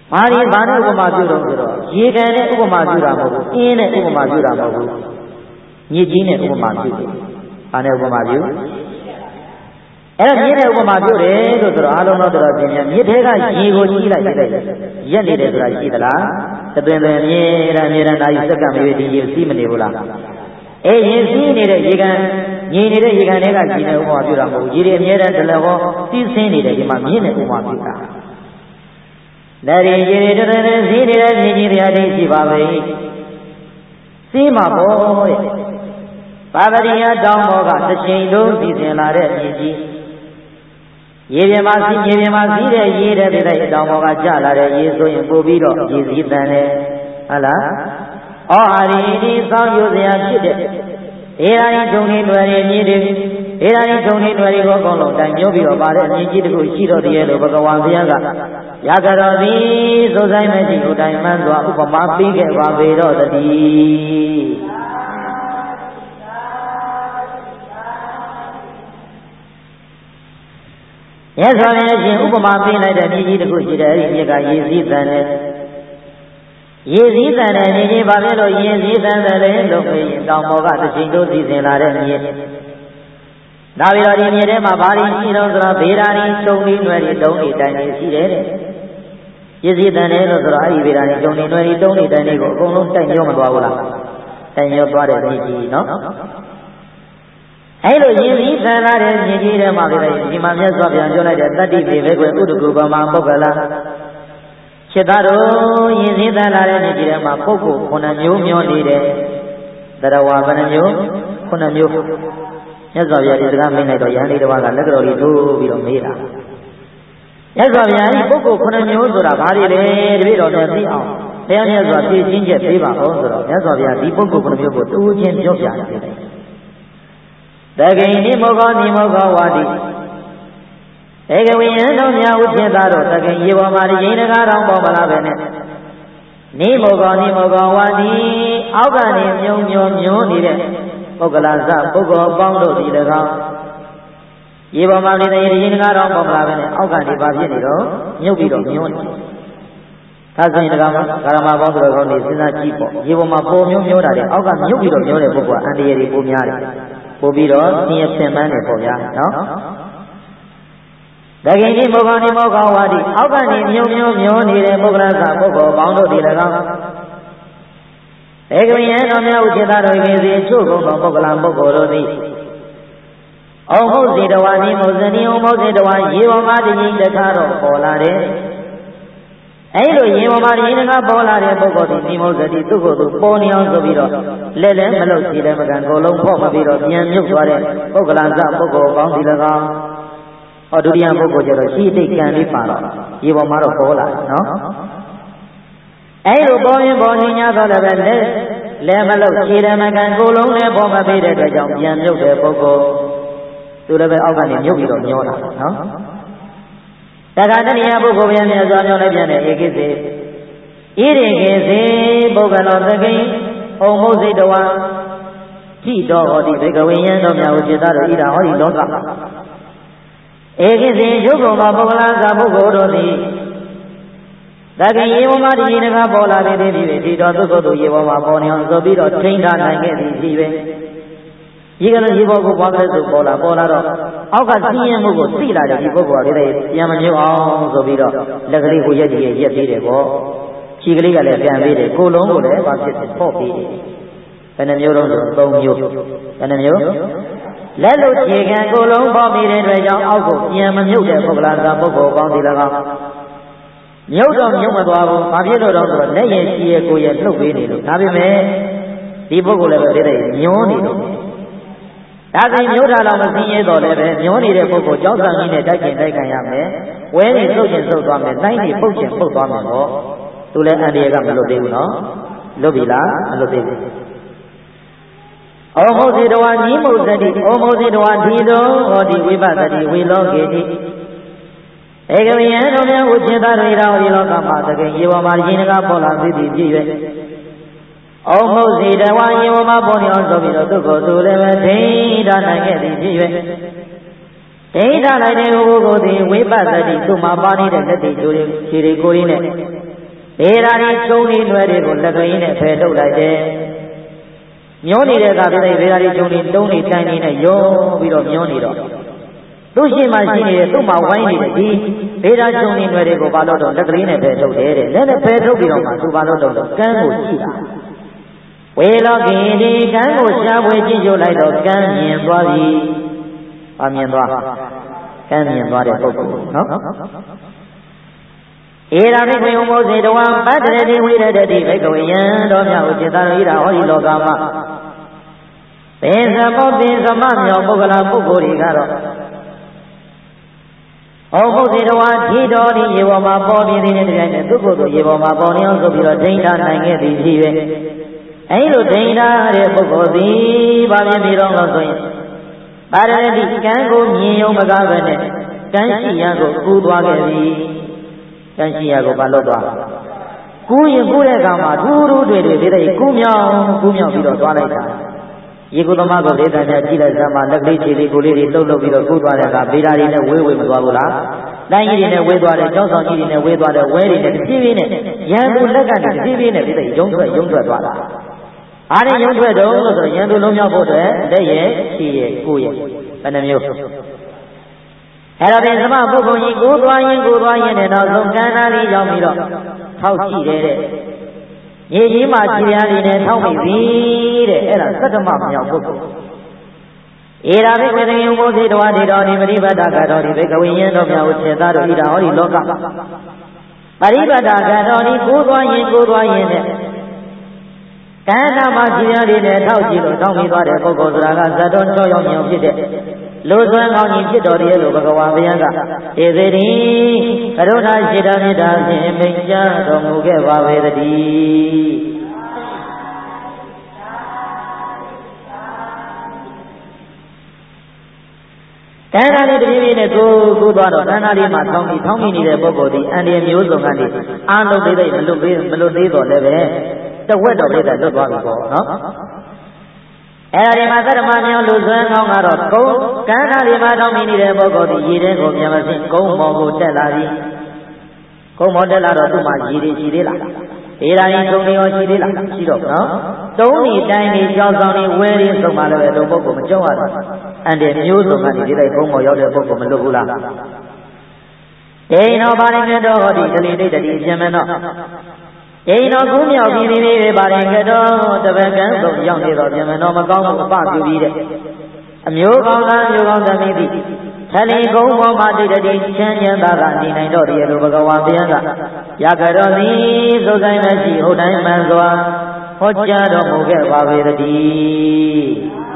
မာရီဘာနဲ့ဥပမာပြုတော့ဆိုတော့ရေကန်နဲ့ဥပမာပြုတာမဟုတ်ဘူးအင်းနဲ့ဥပမာပြုတာမဟုတ်ဘူးမြစ်ကြီးနဲ့ဥပမာပြုတယ်ဘာနဲ့ဥပမာပြုအဲ့ဒါမြစ်နဲ့ဥပမာပြုတယ်လို့ဆိုတော့အားလုံးတော့တော်ပြင်မြစ်ထဲကရေကိုကြီးလိုက်လိုက်ရက်နေတယ်ဆိုတာရှိသလားသတွင်တွင်အမြဲတမ်းအမြဲတမ်းဒါကြီးစက္ကန့်မျိုးဒီရေစီးမနေဘူးလားအေးရေစီးနေတဲ့ရေကန်ငြိမ်နေတဲ့ရေကန်တွေကရေနဲ့ဥပမာပြုတာမဟုတ်ဘူးရေတွေအမြဲတမ်းဒလဟောစီးဆင်းနေတယ်ဒီမှာမြစ်နဲ့ဥပမာပြုတာဒါရီရေတွေတရစီးနေတဲ့မြစ်ကြီးတွေအထိရှိပါပဲစီးမှာပေါ့တဲ့ဘာဝရိယတောင်းဘောကတစ်ချိန်လုံးစီစဉ်လာတဲ့မြစ်ကြီးရေပြင်မှာစီးရေပြင်မှာစီးတဲ့ရေတဲ့တဲ့တောင်းဘောကကျလာတဲ့ရေဆိုရင်ပို့ပြီးတော့ရေစီးတန်တယ်ဟုတ်လားအော်ဟာရီဒီစောင်းယူစရာဖြစ်တဲ့ဒေရာရီထုံနေတွေမြည်တွေဒေရာရီထုံနေတွေကိုအကုန်လုံးတိုင်မျိုးပြီးတော့ပါတဲ့မြည်ကြီးတစ်ခုရှိတော့တည်းလို့ဘဂဝါဘုရားကရကြတော်သည်စိုးဆိုင်မရှိဟိုတိုင်မှန်းစွာဥပမာပေးခဲ့ပါပေတော့တည်းရသော်လည်းရှင်ဥပမာပေးလိုက်တဲ့မြည်ကြီးတစ်ခုရှိတယ်အဲဒီမြစ်ကရေစည်းတန်တဲ့ရေစည်းတန်တဲ့မြစ်ကြီးဘာဖြစ်လို့ရေစည်းတန်တယ်လဲလို့ဆိုရင်တောင်ပေါ်ကတစ်ချိန်တို့စီစဉ်လာတဲ့မြစ်ဒါပြီးတော့ဒီမြစ်ထဲမှာဘာတွေရှိတော့ဆိုတော့ဗေဒာရီတုံလေးနွယ်တွေတုံးတွေတိုင်တွေရှိတယ်တဲ့ရေစည်းတန်တယ်လို့ဆိုတော့အဲဒီဗေဒာရီတုံလေးနွယ်တွေတုံးတွေတိုင်တွေကိုအကုန်လုံးတိုင်ရောမသွားဘူးလားတိုင်ရောသွားတဲ့မြစ်ကြီးနော်အဲလိုရေစည်းတန်လာတဲ့မြစ်ကြီးထဲမှာလည်းဒီမှာမြတ်စွာဘုရားပြောလိုက်တဲ့တတ္တိပေဘဲကွယ်ဥဒ္ဒကုပမာပုဂ္ဂလာခြေသားတို့ရင်းစည်းတန်လာတဲ့နေ့ဒီထဲမှာပုဂ္ဂိုလ်ခုနှစ်မျိုးမျောနေတယ်တရားဝါဘယ်နှမျိုးခုနှစ်မျိုးမြတ်စွာဘုရားဒီစကားမိန့်လိုက်တော့ယဟန်လေးတစ်ပါးကလက်တော်လေးထိုးပြီးတော့မေးတာမြတ်စွာဘုရားဒီပုဂ္ဂိုလ်ခုနှစ်မျိုးဆိုတာဘာတွေလဲတပည့်တော်လည်းသိအောင်တရားမြတ်စွာသိချင်းချက်ပေးပါဦးဆိုတော့မြတ်စွာဘုရားဒီပုဂ္ဂိုလ်ခုနှစ်မျိုးကိုတူးချင်းပြောပြတယ်တကိနိမောဂောနိမောဂောဝါတိဧကဝိယံတော်များဥဖြစ်သားတို့တခင်ရေပေါ်မှာရင်းတကားတော်ပေါ်မလာပဲနဲ့နိမောကောနိမောကောဝါဒီအောက်ကနေမြုံမြုံမြုံနေတဲ့ပုဂ္ဂလာစပုဂ္ဂိုလ်ပေါင်းတို့ဒီ၎င်းရေပေါ်မှာနေတဲ့ရင်းတကားတော်ပေါ်မလာပဲနဲ့အောက်ကနေပါဖြစ်နေတော့မြုပ်ပြီးတော့မြုံနေဒါဆိုရင်တကားမှာကာရမပေါင်းတို့ကောင်းနေစဉ်းစားကြည့်ပေါ့ရေပေါ်မှာပုံမြုံမြုံတာတဲ့အောက်ကမြုပ်ပြီးတော့မြုံတဲ့ပုဂ္ဂိုလ်အန္တရာယ်တွေပိုများတယ်ပို့ပြီးတော့သင်ရပင်ပန်းတယ်ပေါ့ဗျာနော်တကိနိမောဂောနိမောဂောဝါဒီအောက်ကနေမြုံမြုံမြုံနေတဲ့ပုဂ္ဂလသပုဂ္ဂိုလ်ပေါင်းတို့ဒီ၎င်းဧကဝိယံတော်များဥจิตတော်ခင်စီချို့ကုန်သောပုဂ္ဂလပုဂ္ဂိုလ်တို့သည်ဩမုတ်စေတဝါနိမုတ်ဇနီဩမုတ်စေတဝါရေပေါ်မှာတည်တခါတော့ပေါ်လာတယ်အဲလိုရေပေါ်မှာတည်တခါပေါ်လာတဲ့ပုဂ္ဂိုလ်သည်နိမုတ်ဇတိသူ့ကိုယ်သူပေါ်နေအောင်ဆိုပြီးတော့လက်လည်းမလုတ်စီလည်းမကန်ကိုယ်လုံးဖောက်မပြီးတော့ပြန်မြုပ်သွားတဲ့ပုဂ္ဂလသပုဂ္ဂိုလ်ပေါင်းဒီ၎င်းဟောဒုတိယပုဂ္ဂိုလ်ကျတော့ရှိတိတ်ကံလေးပါတော့ရေပေါ်မှာတော့ပေါ်လာနော်အဲလိုပေါ်ရင်ပေါ်နေ냐တော့လည်းပဲလက်လည်းမလို့ခြေလည်းမကန်ကိုယ်လုံးလည်းပေါ်မပေးတဲ့အတွက်ကြောင့်ပြန်မြုပ်တဲ့ပုဂ္ဂိုလ်သူလည်းပဲအောက်ကနေမြုပ်ပြီးတော့ညောတာနော်တခါတည်းပုဂ္ဂိုလ်ပြန်ပြန်စွာပြောလိုက်ပြန်တဲ့ဧကိစေဣရိကေစေပုဂ္ဂလောသကိဩမုတ်စိတဝါကြည့်တော်ဟောဒီဘေကဝိယံတော်များကိုจิตတော်ဣဒာဟောဒီလောကဧကိစေယုတ်ကုန်သောပုဂ္ဂလာသပုဂ္ဂိုလ်တို့သည်တခင်ရေပေါ်မှာဒီနေ့ကပေါ်လာတဲ့ဒီဒီတော်သုတ်တို့ရေပေါ်မှာပေါ်နေအောင်ဆိုပြီးတော့ထိန်းထားနိုင်ခဲ့သည်ရှိပဲဒီကနေ့ရေပေါ်ကိုပွားကလေးဆိုပေါ်လာပေါ်လာတော့အောက်ကစီးရင်မှုကိုသိလာတဲ့ဒီပုဂ္ဂိုလ်ကလည်းပြန်မမြုပ်အောင်ဆိုပြီးတော့လက်ကလေးကိုရက်ကြည့်ရက်သေးတယ်ပေါ့ခြေကလေးကလည်းပြန်ပေးတယ်ကိုယ်လုံးကိုလည်းဘာဖြစ်ဖော့ပေးတယ်ဘယ်နှမျိုးလုံးဆိုသုံးမျိုးဘယ်နှမျိုးလက်လို့ခြေခံကိုယ်လုံးဖော့ပေးတဲ့အတွက်ကြောင့်အောက်ကိုပြန်မမြုပ်တဲ့ပုဂ္ဂလာသာပုဂ္ဂိုလ်ကောင်းဒီ၎င်းမြုပ်တော့မြုပ်မသွားဘူးဘာဖြစ်လို့တော့ဆိုတော့လက်ရည်ရှိရကိုယ်ရလှုပ်ပေးနေလို့ဒါပေမဲ့ဒီပုဂ္ဂိုလ်လည်းပဲတဲ့ညွန်းနေလို့ဒါဆိုမြုပ်တာတော့မသိရတော့လည်းပဲညွန်းနေတဲ့ပုဂ္ဂိုလ်ကြောက်ဆံကြီးနဲ့တိုက်ကျင်တိုက်ခံရမယ်ဝဲနေသုတ်ကျင်သုတ်သွားမယ်တိုင်းနေပုတ်ကျင်ပုတ်သွားမယ်တော့သူလည်းအန္တရာယ်ကမလွတ်သေးဘူးနော်လွတ်ပြီလားမလွတ်သေးဘူးဩမုတ်စေတဝါညီမုတ်သတိဩမုတ်စေတဝါဒီတော်ဟောဒီဝိပဿတိဝေလောကေတိဧကဝိယံတော်များကိုจิตတော်ဣဒာဟောဒီလောကမှာတကယ်ရေပေါ်မှာရင်းတကားပေါ်လာသည်ဖြစ်၍ဩမုတ်စေတဝါရေပေါ်မှာပေါ်နေအောင်ဆိုပြီးတော့သူကိုယ်သူလည်းပဲဒိဋ္ဌာနိုင်ခဲ့သည်ဖြစ်၍ဒိဋ္ဌာနိုင်တဲ့ပုဂ္ဂိုလ်ကိုသည်ဝိပဿတိသူ့မှာပါနေတဲ့လက်တွေကျိုးတွေခြေတွေကိုယ်ရင်းနဲ့ဘေးရာဒီကျုံနေနွယ်တွေကိုလက်ကလေးနဲ့ဖယ်ထုတ်လိုက်တယ်မျောနေတဲ့ကပြတဲ့ဘေးရာဒီကျုံနေတုံးနေတိုင်းနေနဲ့ယောပြီးတော့မျောနေတော့သူ့ရှိမှရှိနေတဲ့သူ့မှာဝိုင်းနေတဲ့ဒီဘေးရာကျုံနေနွယ်တွေကိုဘာလို့တော့လက်ကလေးနဲ့ဖယ်ထုတ်တယ်တဲ့လက်နဲ့ဖယ်ထုတ်ပြီးတော့မှသူဘာလို့တော့ကန်းကိုကြည့်တာဝေလောကီဒီကန်းကိုရှားဝေကြည့်ကြလိုက်တော့ကန်းမြင်သွားပြီ။ဘာမြင်သွားကန်းမြင်သွားတဲ့ပုဂ္ဂိုလ်နော်ဧရာမိခေယမောဇေတဝံပတ္တရတိဝိရတတိဘိကဝေယံတော်မြတ်ဥจิตရိရာဟောဒီလောကမှာသေသမောသေသမမြောပုဂ္ဂလာပုဂ္ဂိုလ်တွေကတော့ဟောဘုသေတဝါဓိတော်ဒီရေပေါ်မှာပေါ်ပြင်းနေတဲ့တရားနဲ့သူ့ကိုယ်သူရေပေါ်မှာပေါ်နေအောင်ဆိုပြီးတော့ဒိဋ္ဌာနိုင်ခဲ့သည်ရှိပဲအဲလိုဒိဋ္ဌာတဲ့ပုဂ္ဂိုလ်သည်ဗာပြင်းပြီးတော့လို့ဆိုရင်ပါရတိကံကိုမြင်ယုံမကားပဲနဲ့ကံရှိရကိုကူးသွားခဲ့ပြီကံရှိရကိုဘာလို့သွားကူးရင်ကူးတဲ့အခါမှာထူးထူးတွေတွေဒီတဲ့ကူးမြောင်ကူးမြောင်ပြီးတော့သွားလိုက်တာရေကုသမားကိုဒေသညာကြည့်လိုက်စမ်းမှာလက်ကလေးခြေလေးကိုလေးတွေလှုပ်လှုပ်ပြီးတော့ကူးသွားတဲ့အခါဗေဒာတွေနဲ့ဝေးဝေးမသွားဘူးလားတိုင်းကြီးတွေနဲ့ဝေးသွားတယ်ကျောင်းဆောင်ကြီးတွေနဲ့ဝေးသွားတယ်ဝဲတွေနဲ့တဖြည်းဖြည်းနဲ့ရန်သူလက်ကနေတဖြည်းဖြည်းနဲ့ဒီတဲ့ရုံထွက်ရုံထွက်သွားတာအားရရုံထွက်တော့လို့ဆိုရန်သူလုံးမြောက်ဖို့အတွက်လက်ရဲ့ခြေရဲ့ကိုယ်ရဲ့ဘယ်နှမျိုးအဲ့တော့ဒီသမပုဂ္ဂိုလ်ကြီးကိုသွားရင်ကိုသွားရင်နဲ့တော့ဆုံးကံသားလေးရောက်ပြီးတော့ထောက်ကြည့်တယ်တဲ့ရေကြီးမှခြေရန်လေးနဲ့ထောက်မိပြီတဲ့အဲ့ဒါသတ္တမမြောက်ပုဂ္ဂိုလ်ဧရာဘိဝေတယုံဘောဇေတဝါဒေတော်ဒီပရိပတ်တာကတော်ဒီဘိကဝိယံတော်မြတ်ဥစ္စေသားတို့ဣဒာဟောဒီလောကပရိပတ်တာကတော်ဒီကိုသွားရင်ကိုသွားရင်နဲ့ကံနာမှာခြေရန်လေးနဲ့ထောက်ကြည့်လို့ထောက်မိသွားတဲ့ပုဂ္ဂိုလ်ဆိုတာကဇတ်တော်၆ရောက်မြောင်ဖြစ်တဲ့လူသွမ်းကောင်းကြီးဖြစ်တော်ရဲ့လို့ဘဂဝါဘုရားကဧသေတိကရုဏာရှိတာမေတ္တာဖြင့်မိန့်ကြားတော်မူခဲ့ပါပေတည်းတဏှာလေးတပြေးပြေးနဲ့ကိုကိုသွားတော့တဏှာလေးမှာထောင်းပြီးထောင်းမိနေတဲ့ပုဂ္ဂိုလ်ဒီအန္တရာယ်မျိုးစုံကနေအာလုံးသေးသေးမလွတ်သေးမလွတ်သေးတော့လည်းပဲတဝက်တော်လေးကလွတ်သွားပြီပေါ့နော်အဲ့ဒီမှာသတ္တမမြောင်လူစွမ်းကောင်းကတော့ကုန်းကန်းသားဒီမှာတောင်းမိနေတဲ့ပုဂ္ဂိုလ်ဒီရေတဲ့ကိုပြန်မသိကုန်းမော်ကိုတက်လာပြီကုန်းမော်တက်လာတော့သူ့မှာရေတွေရှိသေးလားဒေရာရင်ကုန်းတွေရောရှိသေးလားရှိတော့နော်တုံးဒီတိုင်းဒီကြောက်ဆောင်ဒီဝဲဒီဆုံးမှလည်းပဲတို့ပုဂ္ဂိုလ်မကြောက်ရဘူးအန်တဲ့မျိုးစုံကနေဒီတိုင်းကုန်းမော်ရောက်တဲ့ပုဂ္ဂိုလ်မလွတ်ဘူးလားဒိဋ္ဌောပါရိမေတောဟောဒီတလိဒိဋ္ဌတိပြန်မယ်နော်ဒိဋ္ဌောကူးမြောက်ပြီးပြီးပြီးပါရင်ကတော့တပည့်ကံဆုံးရောက်နေတော့ပြန်မယ်နော်မကောင်းဘူးအပပြုပြီးတဲ့အမျိုးကောင်းသားမျိုးကောင်းသမီးသည်ထလီကုန်းပေါ်မှာဒိဋ္ဌတိချမ်းချမ်းသာကနေနိုင်တော့တယ်လို့ဘဂဝါဘုရားကရကြတော်သည်သုဆိုင်မရှိဟုတ်တိုင်းမှန်စွာဟောကြားတော်မူခဲ့ပါပေတည်း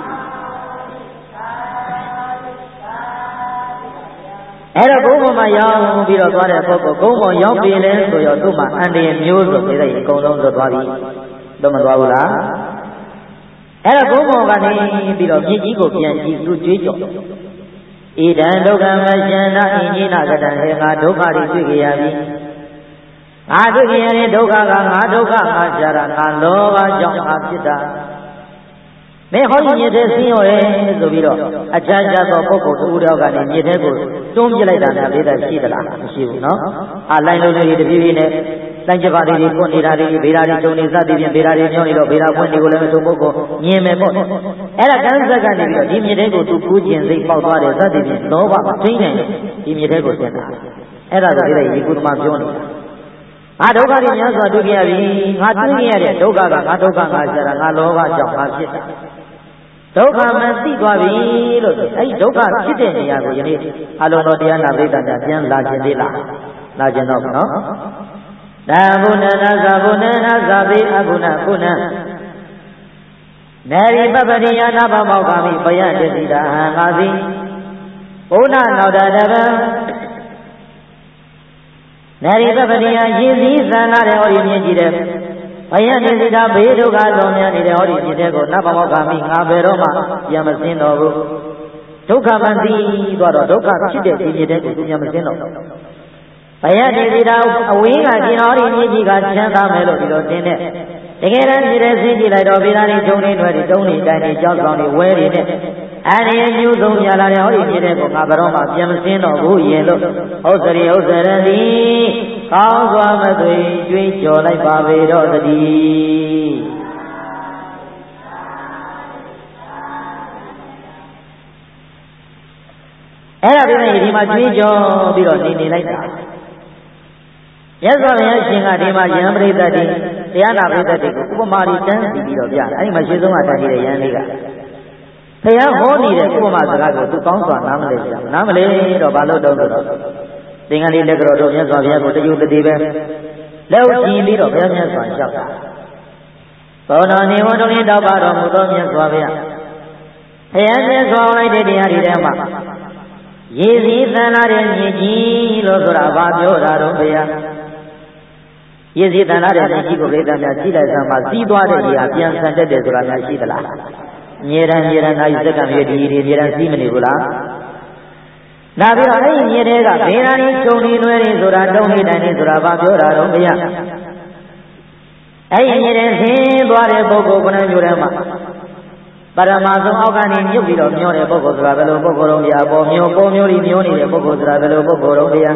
အဲ့တော့ကုန်းပေါ်မှာရောက်ပြီးတော့သွားတဲ့ပုဂ္ဂိုလ်ကုန်းပေါ်ရောက်ပြီလဲဆိုတော့သူ့မှာအန္တရာယ်မျိုးစုံတွေလည်းအကုန်လုံးလွတ်သွားပြီတော့မသွားဘူးလားအဲ့တော့ကုန်းပေါ်ကနေပြီးတော့မြစ်ကြီးကိုပြန်ကြည့်သူကြွေးကြော်ဣဒံဒုက္ခမရှန္ဒအင်ကြီးနာကတံဟေငါဒုက္ခတွေတွေ့ကြရပြီငါတွေ့ကြရတဲ့ဒုက္ခကငါဒုက္ခငါရှာတာငါလောဘကြောင့်ငါဖြစ်တာမင်းဟောဒီမြစ်ထဲဆင်းရောရဲဆိုပြီးတော့အခြားခြားသောပုဂ္ဂိုလ်တူတော်ကနေမြစ်ထဲကိုတွန်းပြလိုက်တာလည်းဒါရှိသလားမရှိဘူးနော်အာလိုင်းလုံးလေးတပြေးပြေးနဲ့လိုင်းချက်ပါလေးတွေဖွင့်နေတာတွေဗေဒာတွေကျုံနေစသည်ဖြင့်ဗေဒာတွေညှောနေတော့ဗေဒာဖွင့်တွေကိုလည်းမထုံပုဂ္ဂိုလ်မြင်မယ်ပေါ့အဲ့ဒါကန်းဆက်ကနေပြီးတော့ဒီမြစ်ထဲကိုသူကူးကျင်စိတ်ပေါက်သွားတယ်စသည်ဖြင့်လောဘမထိန်နိုင်ဒီမြစ်ထဲကိုဆင်းတာအဲ့ဒါဆိုဒီရေကုသမာပြောနေတာငါဒုက္ခတွေများစွာတွေ့ကြရပြီငါတွေ့ရတဲ့ဒုက္ခကငါဒုက္ခငါရှာတာငါလောဘကြောင့်ငါဖြစ်တာဒုက္ခမသိသွားပြီလို့အဲဒီဒုက္ခဖြစ်တဲ့နေရာကိုယနေ့အလုံးတော်တရားနာပိဋကညာပြန်လာခြင်းသေးလားလာခြင်းတော့နော်သာဘုဏနာသာဘုဏနာသာဘေအဘုဏခုဏနေရိပပရိယနာဘမောက္ခမိပယတတိတာဟံငါသည်ဘုဏနောက်တာတပံနေရိပပရိယရည်စည်းသံလာတဲ့ဟောဒီမြင်ကြည့်တဲ့ဘယနေစိတာဘေးဒုက္ခလုံးများနေတဲ့ဟောဒီမြစ်တဲ့ကိုနတ်ဘမောက္ခမိငါဘယ်တော့မှပြန်မစင်းတော့ဘူးဒုက္ခမသိသွားတော့ဒုက္ခဖြစ်တဲ့ဒီမြစ်တဲ့ကိုသူပြန်မစင်းတော့ဘယနေစိတာအဝေးကကျင်တော်ဒီမြစ်ကြီးကချမ်းသာမယ်လို့ဒီလိုတင်တဲ့တကယ်တမ်းဒီတဲ့စင်းကြည့်လိုက်တော့ဗေဒာတွေဂျုံတွေတွေတုံးတွေတိုင်းတွေကြောက်ဆောင်တွေဝဲတွေနဲ့အဲဒီမျိုးစုံရလာတဲ့ဟောဒီမြေတဲ့ကိုငါဘရောမှပြန်မစင်းတော့ဘူးရင်လို့ဥစ္စရိဥစ္စရတိကောင်းစွာမသွေကြွေးကြော်လိုက်ပါပေတော့တည်းအဲ့ဒါပြင်ဒီမှာကြွေးကြော်ပြီးတော့နေနေလိုက်တာမြတ်စွာဘုရားရှင်ကဒီမှာယံပရိသတ်တွေတရားနာပရိသတ်တွေကိုဥပမာတွေတန်းစီပြီးတော့ပြအဲ့ဒီမှာရှင်းဆုံးကတန်းနေတဲ့ယံလေးကဘုရားဟောနေတဲ့ဥပမာစကားကိုသူကောင်းစွာနားမလဲကြဘူးနားမလဲတော့ဘာလို့တုံးဆိုတော့သင်္ကန်းလေးလက်ကြောတို့မြတ်စွာဘုရားကိုတယုတတိပဲလက်ဥကြည့်ပြီးတော့ဘုရားမြတ်စွာလျှောက်တာဘောတော်နေဝတော်လေးတောက်ပါတော်မူသောမြတ်စွာဘုရားဘုရားမြတ်စွာလိုက်တဲ့တရားတွေထဲမှာရေစည်းသန်လာတဲ့မြေကြီးလို့ဆိုတာဘာပြောတာတော့ဘုရားရေစည်းသန်လာတဲ့မြေကြီးကိုပြိတ္တများကြည့်လိုက်စမ်းပါစီးသွားတဲ့နေရာပြန်ဆန်တတ်တယ်ဆိုတာများရှိသလားမြေရန်မြေရန်နိုင်စက္ကန့်မြေဒီဒီမြေရန်စီးမနေဘူးလားဒါပြီးတော့အဲ့ဒီမြေတွေကဘေးရာကြီးခြုံနေလွဲနေဆိုတာတုံးနေတိုင်းနေဆိုတာဘာပြောတာတော့ဘုရားအဲ့ဒီမြေတွေဆင်းသွားတဲ့ပုဂ္ဂိုလ်ကလည်းမျိုးထဲမှာပရမဆုံးအောက်ကနေမြုပ်ပြီးတော့မျောတဲ့ပုဂ္ဂိုလ်ဆိုတာဘယ်လိုပုဂ္ဂိုလ်တော့ဘုရားပေါ်မျိုးပေါ်မျိုးကြီးမျောနေတဲ့ပုဂ္ဂိုလ်ဆိုတာဘယ်လိုပုဂ္ဂိုလ်တော့ဘုရား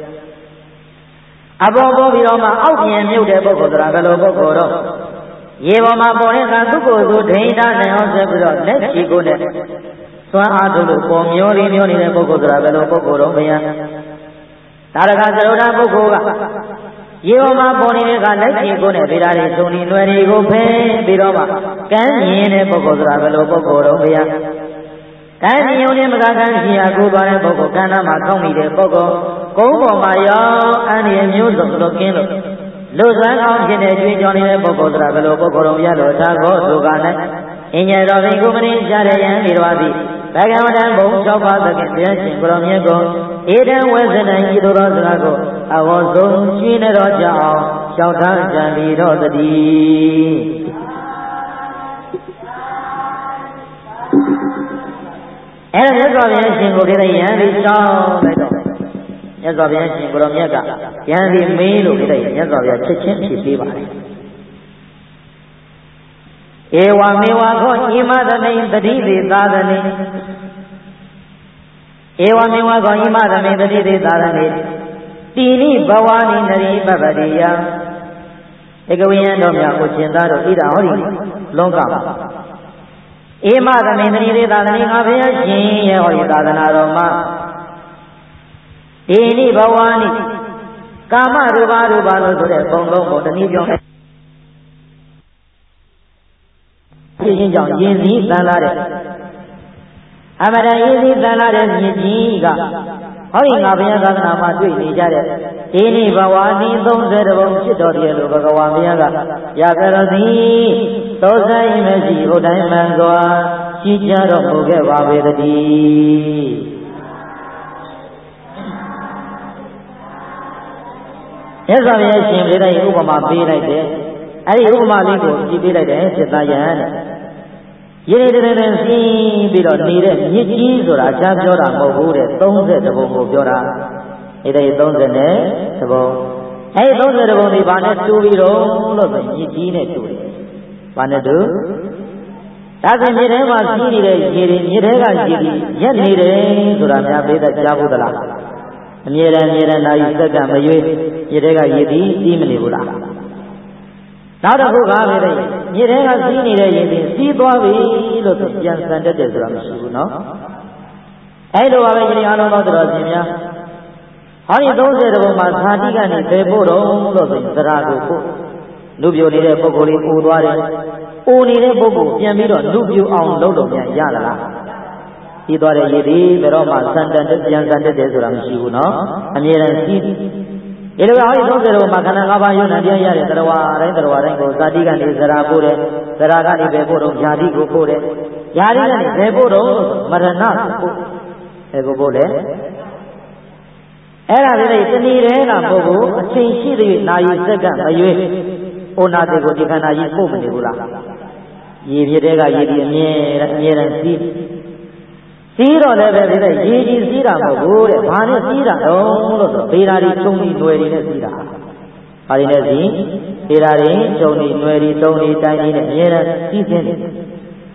အပေါ်ပေါ်ပြီးတော့မှအောက်ပြန်မြုပ်တဲ့ပုဂ္ဂိုလ်ဆိုတာဘယ်လိုပုဂ္ဂိုလ်တော့ရေပေါ်မှာပေါ်တဲ့ကသူ့ကိုယ်သူဒိဋ္ဌာနဲ့ဟောဆက်ပြီးတော့လက်ချီကိုနဲ့သွမ်းအားထုတ်လို့ပေါ်မျောလေးမျောနေတဲ့ပုဂ္ဂိုလ်ဆိုတာဘယ်လိုပုဂ္ဂိုလ်တော့ဘုရားဒါရကသရုဒ္ဓပုဂ္ဂိုလ်ကရေပေါ်မှာပေါ်နေတဲ့ကလက်ချီကိုနဲ့ဗေဒာတွေသုံးနေလွယ်တွေကိုဖယ်ပြီးတော့မှကမ်းမြင်တဲ့ပုဂ္ဂိုလ်ဆိုတာဘယ်လိုပုဂ္ဂိုလ်တော့ဘုရားကမ်းမြင်ုံနဲ့မကကမ်းရှိရာကိုသွားတဲ့ပုဂ္ဂိုလ်ကမ်းနားမှာကောင်းမိတဲ့ပုဂ္ဂိုလ်ကုန်းပေါ်မှာရောအန္တရာယ်မျိုးစုံလွတ်ကင်းလို့လူစွမ်းကောင်းဖြစ်တဲ့ကျွေးကြော်နေတဲ့ပုဂ္ဂိုလ်ဆိုတာဘယ်လိုပုဂ္ဂိုလ်တော့ဘုရားလို့သာကောဒုက္ခနဲ့အញ្ញတော်ဘိကုမရိရှားတဲ့ယံဒီတော်သည်ဘဂဝတံဘုံ၆ပါးသခင်တရားရှင်ကိုရောမြတ်ကိုဧတံဝေဇနံဤသို့သောစကားကိုအဝေါဆုံးကျွေးနေတော့ကြအောင်ရှောက်ထားကြံပြီးတော့တည်းအဲ့ဒါမြတ်စွာဘုရားရှင်ကိုဒီတဲ့ယံဒီရှောက်လိုက်တော့မြတ်စွာဘုရားရှင်ကိုရောမြတ်ကယံဒီမေးလို့ဒီတဲ့မြတ်စွာဘုရားချက်ချင်းဖြေပေးပါတယ်ဧဝမေဝခောဣမသမိတတိတိသာသနိဧဝမေဝခောဣမသမိတတိတိသာသနိတိနိဘဝနိနရိပပတိယဧကဝိယံတော်မြတ်ကိုရှင်သားတို့ဣဒဟောဒီလောကမှာဧမသမိတတိတိသာသနိငါဘုရားရှင်ရဲ့ဟောဒီသာသနာတော်မှာတိနိဘဝနိကာမရူပရူပလို့ဆိုတဲ့ပုံလုံးကိုတနည်းပြောဖြစ်ခြင်းကြောင့်ယဉ်စည်းတန်လာတဲ့အမတန်ယဉ်စည်းတန်လာတဲ့မြင့်ကြီးကဟောဒီငါဘုရားသာသနာမှာတွေ့နေကြတဲ့ဒီနေ့ဘဝဒီသုံးဆယ်တဘုံဖြစ်တော်တယ်လို့ဘဂဝါဘုရားကရကြတော်သည်သောဆိုင်မရှိဟိုတိုင်းမှန်စွာရှိကြတော်မူခဲ့ပါပေတည်းမြတ်စွာဘုရားရှင်ပြတဲ့ဥပမာပေးလိုက်တယ်အဲ့ဒီဥပမာလေးကိုကြည့်ပေးလိုက်တယ်စေတယံတဲ့ရေရေတည်းတည်းစီးပြီးတော့နေတဲ့မြစ်ကြီးဆိုတာအချားပြောတာမဟုတ်ဘူးတဲ့သုံးဆယ်တဘုံကိုပြောတာအဲ့ဒီသုံးဆယ်နဲ့တဘုံအဲ့ဒီသုံးဆယ်တဘုံဒီဘာနဲ့တူပြီးတော့လို့ဆိုမြစ်ကြီးနဲ့တူတယ်ဘာနဲ့တူဒါဆိုမြစ်ထဲမှာစီးနေတဲ့ရေတွေမြစ်ထဲကရေတွေရက်နေတယ်ဆိုတာများသိတဲ့ကြားဘူးသလားအမြဲတမ်းအမြဲတမ်းနိုင်စက္ကန့်မရွေးမြစ်ထဲကရေပြီးစီးမနေဘူးလားနောက်တစ်ခုကပဲတဲ့မြေထဲကစီးနေတဲ့ရေတွေစီးသွားပြီလို့ဆိုပြန်ဆန်တတ်တယ်ဆိုတာမရှိဘူးနော်အဲ့လိုပါပဲဒီအားလုံးသောတော်ရှင်များဟောဒီသုံးဆယ်တဘုံမှာဇာတိကနေဘယ်ဖို့တော့လို့ဆိုသရကိုဖို့လူပြိုနေတဲ့ပုဂ္ဂိုလ်လေးအိုသွားတယ်အိုနေတဲ့ပုဂ္ဂိုလ်ပြန်ပြီးတော့လူပြိုအောင်လုပ်လို့ပြန်ရလားစီးသွားတဲ့ရေတွေဘယ်တော့မှဆန်တန်တဲ့ပြန်ဆန်တတ်တယ်ဆိုတာမရှိဘူးနော်အမြဲတမ်းစီးဒီလိုဟောဒီသုံးဆယ်တော်မှာခန္ဓာ၅ပါးယုံနာတရားရတဲ့တရားတိုင်းတရားတိုင်းကိုဇာတိကနေဇရာပို့တယ်ဇရာကနေဘယ်ပို့တော့ယာတိကိုပို့တယ်ယာတိကနေဘယ်ပို့တော့မရဏကိုပို့ဘယ်ကိုပို့လဲအဲ့ဒါလေးတဏီရဲကပို့ဖို့အချိန်ရှိတဲ့နာယီစက္ကန့်မရွေးဩနာတိကိုဒီခန္ဓာကြီးပို့မနေဘူးလားရေပြတဲ့ကရေဒီအမြဲအမြဲတမ်းစီးစီးတော့လည်းပဲဒီတဲ့ရေကြီးစီးတာမဟုတ်ဘူးတဲ့ဘာနဲ့စီးတာတော့လို့ဆိုဗေဒာတွေချုံပြီးຫນွယ်တွေနဲ့စီးတာဘာတွေနဲ့စီးဗေဒာတွေချုံပြီးຫນွယ်တွေတုံးတွေတိုင်းတွေနဲ့အများအားစီးစင်းတယ်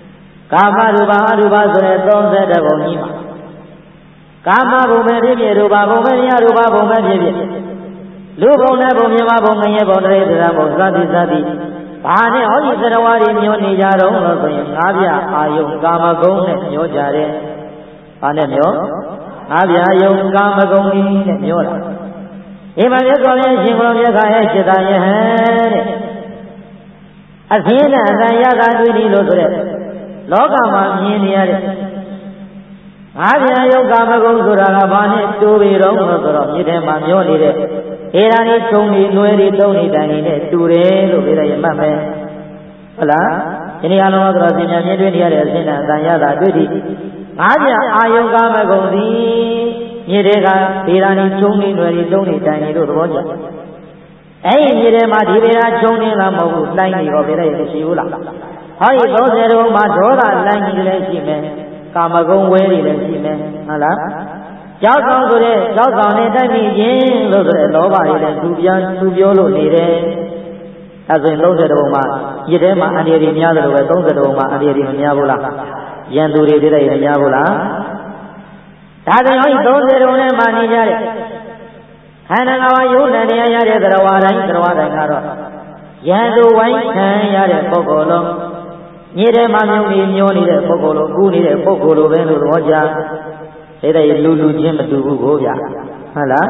ကာမရူပအရူပဆိုတဲ့သုံးဆယ်တဘုံကြီးမှာကာမဘုံပဲဖြစ်ဖြစ်ရူပဘုံပဲရူပဘုံပဲဖြစ်ဖြစ်လူဘုံနဲ့ဘုံမြမဘုံငရဲဘုံတရေသရဘုံသတိသတိဘာနဲ့ဟောဒီသရဝါတွေမျောနေကြတော့လို့ဆိုရင်ငါးပြအာယုကာမဂုဏ်နဲ့မျောကြတယ်ဘာနဲ့မျောငါးပြအာယုကာမဂုဏ်နဲ့မျောတာဒီမှာမြတ်စွာဘုရားရှင်ဘုရားမြတ်ခါရဲ့จิตာယဟန်တဲ့အသင်းနဲ့အတန်ရတာတွေ့ဒီလို့ဆိုတဲ့လောကမှာမြင်နေရတဲ့ငါးပြာယုတ်ကာမဂုဏ်ဆိုတာကဘာနဲ့တူပြီတော့လို့ဆိုတော့မြစ်ထဲမှာမျောနေတဲ့ဧရာနေထုံနေလွယ်တွေတုံးနေတိုင်နေတဲ့တူတယ်လို့ပြောရမှတ်မယ်ဟုတ်လားဒီနေ့အလုံးစုံတော့ဆင်ညာမြင်တွေ့နေရတဲ့အသင်းနဲ့အတန်ရတာတွေ့ဒီငါးပြာအာယုကာမဂုဏ်ဒီမြစ်ထဲကဧရာနေထုံနေလွယ်တွေတုံးနေတိုင်နေလို့သဘောကျအဲ့ဒီမြစ်ထဲမှာဒီဧရာထုံနေလားမဟုတ်ဘူးတိုင်းနေတော့ပြောရမရှိဘူးလားဟောဒီသုံးဆယ်တုံးမှာဒေါသလိုင်းကြီးလည်းရှိမယ်ကာမဂုဏ်ဝဲတွေလည်းရှိမယ်ဟုတ်လားကြောက်ဆောင်ဆိုတဲ့ကြောက်ဆောင်နဲ့တိုက်ပြီးခြင်းလို့ဆိုတဲ့လောဘတွေလည်းသူပြန်သူပြောလို့နေတယ်အဲဆိုရင်သုံးဆယ်တုံးမှာမြစ်ထဲမှာအန္တရာယ်တွေများတယ်လို့ပဲသုံးဆယ်တုံးမှာအန္တရာယ်တွေမများဘူးလားရန်သူတွေတည်းတည်းမများဘူးလားဒါဆိုရင်သုံးဆယ်တုံးနဲ့မှနေကြတဲ့ခန္ဓာငါးပါးယုံနဲ့တရားရတဲ့သရဝါတိုင်းသရဝါတိုင်းကတော့ရန်သူဝိုင်းခံရတဲ့ပုဂ္ဂိုလ်လုံးမြေထဲမှာမြုံနေမျောနေတဲ့ပုဂ္ဂိုလ်လိုကူးနေတဲ့ပုဂ္ဂိုလ်လိုပဲလို့သဘောကျစိတ်တည်းလူလူချင်းမတူဘူးကိုဗျဟုတ်လား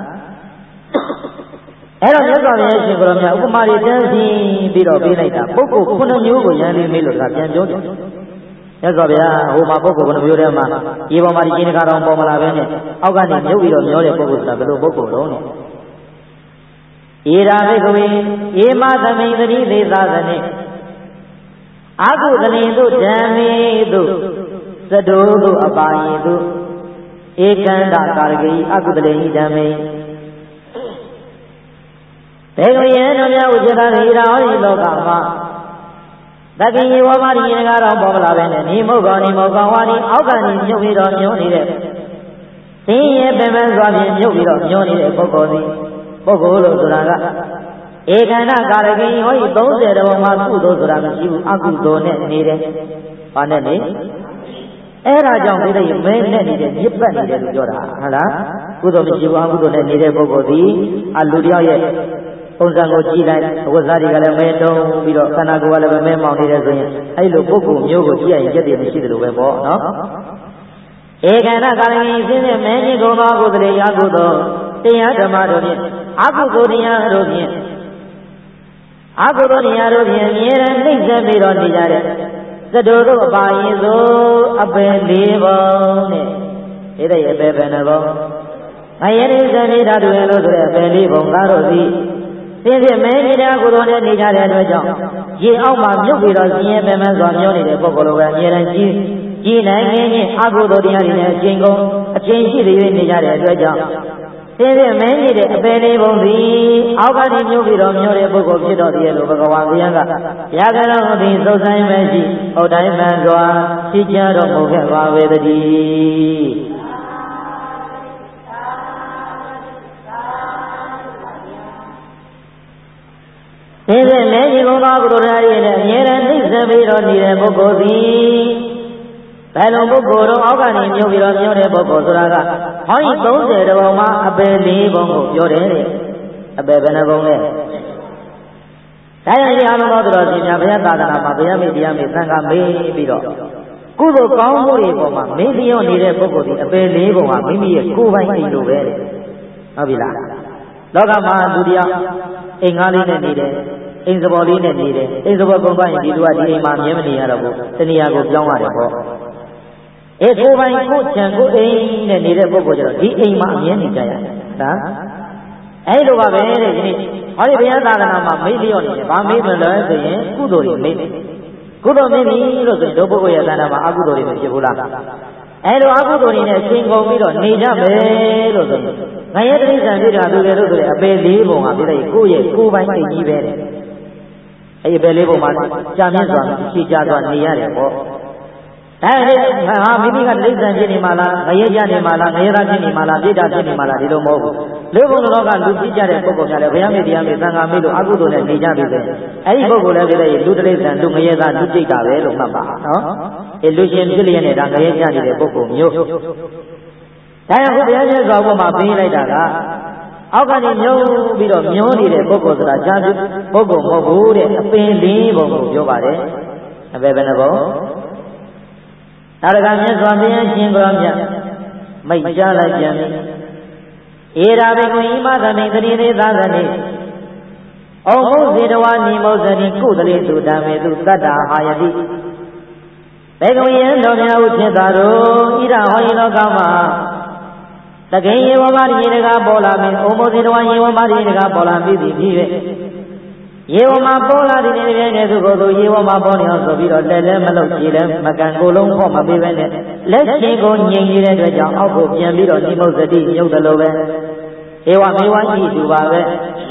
အဲ့တော့မြတ်စွာဘုရားရှင်ကိုရောမြတ်ဥပမာတွေတန်းစီပြီးတော့ပေးလိုက်တာပုဂ္ဂိုလ်ခုနှစ်မျိုးကိုရန်လေးမေးလို့သာပြန်ပြောတယ်မြတ်စွာဘုရားဟိုမှာပုဂ္ဂိုလ်ခုနှစ်မျိုးထဲမှာဒီပေါ်မှာဒီခြင်းတကားတော်ပေါ်မလာပဲနဲ့အောက်ကနေမြုပ်ပြီးတော့မျောတဲ့ပုဂ္ဂိုလ်ဆိုတာဘယ်လိုပုဂ္ဂိုလ်လုံးလဲဧရာဘိကဝေဧမသမိန်သတိသေသာသနေအာဟုသနေတို့ဓမ္မေတို့သတုတို့အပါယိတို့ဧကန္တကာရကိအာဟုတလေဓမ္မေဘေကဝေယံတို့များဥစ္စာရိရာဟောဒီလောကမှာတက္ကိယဝမရိယငါတော်ပေါ်လာပဲနဲ့နိမုတ်ကောနိမုတ်ကောဝါဒီအောက်ကနေမြုပ်ပြီးတော့ညွှန်းနေတဲ့သင်ရဲ့ပင်ပန်းစွာဖြင့်မြုပ်ပြီးတော့ညွှန်းနေတဲ့ပုဂ္ဂိုလ်သည်ပုဂ္ဂိုလ်လို့ဆိုတာကဧကန္တကာရကိဟောဒီသုံးဆယ်တဘုံမှာကုသိုလ်ဆိုတာမရှိဘူးအကုသိုလ်နဲ့နေတယ်။ဘာနဲ့နေအဲ့ဒါကြောင့်ဒီလိုမဲနဲ့နေတဲ့ညစ်ပတ်နေတယ်လို့ပြောတာဟုတ်လားကုသိုလ်မရှိဘူးအကုသိုလ်နဲ့နေတဲ့ပုဂ္ဂိုလ်ဒီအလူတယောက်ရဲ့ပုံစံကိုကြည့်လိုက်အဝတ်စားတွေကလည်းမဲတုံးပြီးတော့ခန္ဓာကိုယ်ကလည်းမဲမောင်နေတယ်ဆိုရင်အဲ့လိုပုဂ္ဂိုလ်မျိုးကိုကြည့်ရရင်ကြက်တယ်မရှိတယ်လို့ပဲပေါ့နော်ဧကန္တကာရကိစင်းတဲ့မဲကြီးကိုသောကုသိုလ်ရာကုသိုလ်တရားဓမ္မတို့ဖြင့်အကုသိုလ်တရားတို့ဖြင့်အကုသိုလ်တရားတို့ဖြင့်အမြဲတမ်းနှိမ့်ဆက်ပြီးတော့နေကြတဲ့သတ္တုတို့အပါရင်သို့အပယ်လေးပုံနဲ့ဒီတဲ့ရဲ့အပယ်ပဲနှဘုံငရဲရိသတိဓာတုရဲ့လို့ဆိုတဲ့အပယ်လေးပုံသားတို့သည်သင်ဖြင့်မဲတရားကုသိုလ်နဲ့နေကြတဲ့အတွက်ကြောင့်ရေအောက်မှာမြုပ်ပြီးတော့ရှင်ရဲ့ပင်ပန်းစွာမျောနေတဲ့ပုဂ္ဂိုလ်လိုပဲအမြဲတမ်းကြီးကြီးနိုင်ခြင်းချင်းအကုသိုလ်တရားတွေနဲ့အချိန်ကုန်အချိန်ရှိသေး၍နေကြတဲ့အတွက်ကြောင့်သင်ဖြင့်မဲနေတဲ့အပယ်လေးပုံသည်အောက်ကနေမြုပ်ပြီးတော့မျောတဲ့ပုဂ္ဂိုလ်ဖြစ်တော်တည်းလို့ဘဂဝါဘုရားကရာဂရောသည်သုဆိုင်မရှိဟောတိုင်းမှန်စွာရှိကြတော်မူခဲ့ပါဝေတည်းသင်ဖြင့်မဲကြီးကုန်သောကုသိုလ်တရားတွေနဲ့အမြဲတမ်းနှိမ့်ဆက်ပြီးတော့နေတဲ့ပုဂ္ဂိုလ်သည်ဘယ်လိုပုဂ္ဂိုလ်တော့အောက်ကနေမြုပ်ပြီးတော့မျောတဲ့ပုဂ္ဂိုလ်ဆိုတာကဟောဒီသုံးဆယ်တဘုံမှာအပယ်လေးပုံကိုပြောတယ်တဲ့အပယ်ဘယ်နှဘုံလဲဒါကြောင့်ဒီအားလုံးသောတော်ရှင်များဘုရားသာသနာမှာဘုရားမေတ္တရားမေသံဃာမေးပြီးတော့ကုသိုလ်ကောင်းမှုတွေပေါ်မှာမင်းလျော့နေတဲ့ပုဂ္ဂိုလ်ဒီအပယ်လေးပုံဟာမိမိရဲ့ကိုယ်ပိုင်အိမ်လိုပဲတဲ့ဟုတ်ပြီလားလောကမှာလူတရားအိမ်ငါးလေးနဲ့နေတယ်အိမ်စပေါ်လေးနဲ့နေတယ်အိမ်စပေါ်ကုန်သွားရင်ဒီလူကဒီအိမ်မှာမြဲမနေရတော့ဘူးတဏှာကိုပြောင်းရတယ်ပေါ့အေကိုယ်ပိုင်ကိုချံကိုအိမ်နဲ့နေတဲ့ပုဂ္ဂိုလ်ကျတော့ဒီအိမ်မှာအမြဲနေကြရတယ်ဒါအဲ့လိုပါပဲတဲ့ဒီနေ့ဟောဒီဘုရားသာသနာမှာမေးလျော့နေတယ်ဗာမေးမလဲဆိုရင်ကုသိုလ်တွေမေးတယ်ကုသိုလ်မေးပြီလို့ဆိုရင်ဒုပုဂ္ဂိုလ်ရဲ့သာသနာမှာအကုသိုလ်တွေမဖြစ်ဘူးလားအဲ့လိုအကုသိုလ်တွေနဲ့ရှင်ကုန်ပြီးတော့နေကြမယ်လို့ဆိုရင်ငရဲတိရစ္ဆာန်ဖြစ်တာသူတွေလို့ဆိုတဲ့အပေလေးပုံကပြတဲ့ကိုယ့်ရဲ့ကိုယ်ပိုင်အိမ်ကြီးပဲတဲ့အဲ့ဒီအပေလေးပုံမှာကြာမြင့်စွာရှိကြသွားနေရတယ်ပေါ့ဒါအဲဒီဟာမိမိကလိမ့်ဆန်ဖြစ်နေမှလားငရဲကြနေမှလားငရဲသားဖြစ်နေမှလားပြိတ္တာဖြစ်နေမှလားဒီလိုမဟုတ်ဘူးလူဘုံလောကလူဖြစ်ကြတဲ့ပုဂ္ဂိုလ်များလည်းဘုရားမေတ္တရားမေသံဃာမေလို့အကုသိုလ်နဲ့နေကြပြီပဲအဲဒီပုဂ္ဂိုလ်လည်းပြည့်တဲ့လူတိရစ္ဆာန်လူငရဲသားလူပြိတ္တာပဲလို့မှတ်ပါနော်အဲလူရှင်ဖြစ်လျက်နဲ့ဒါငရဲကြနေတဲ့ပုဂ္ဂိုလ်မျိုးဒါကြောင့်ဘုရားရှင်စွာဘုမှာပေးလိုက်တာကအောက်ကနေမြုံပြီးတော့မျောနေတဲ့ပုဂ္ဂိုလ်ဆိုတာဈာတုပုဂ္ဂိုလ်မဟုတ်ဘူးတဲ့အပင်လေးပုံကိုပြောပါတယ်အပေဘယ်နှပုံသာရကမြတ်စွာဘုရားရှင်ကိုယ်တော်မြတ်မိတ်ကြားလိုက်ပြန်ပြီဧရာဘေကုဣမသမိတတိသေးသာသနေဩမုဇေတဝါနိမောဇတိကုသလေသူဓမ္မေသူတတ္တာဟာယတိဘေကုယံတော်များဟုဖြစ်သာတို့ဣရဟောယလောကမှာတကယ်ယေဝမရိတကပေါ်လာပြီဩမုဇေတဝါယေဝမရိတကပေါ်လာပြီပြီပြီပဲယေဝမပေါ်လာတဲ့နေရာနဲ့သူကိုယ်သူယေဝမပေါ်နေအောင်ဆိုပြီးတော့လက်လည်းမလုပ်ကြည်လည်းမကန်ကိုယ်လုံးဖော့မပေးပဲနဲ့လက်ချင်းကိုငြိမ်နေတဲ့အတွက်ကြောင့်အောက်ကိုပြန်ပြီးတော့နိမုတ်စတိမြုပ်တယ်လို့ပဲဧဝမေဝရှိသူပါပဲ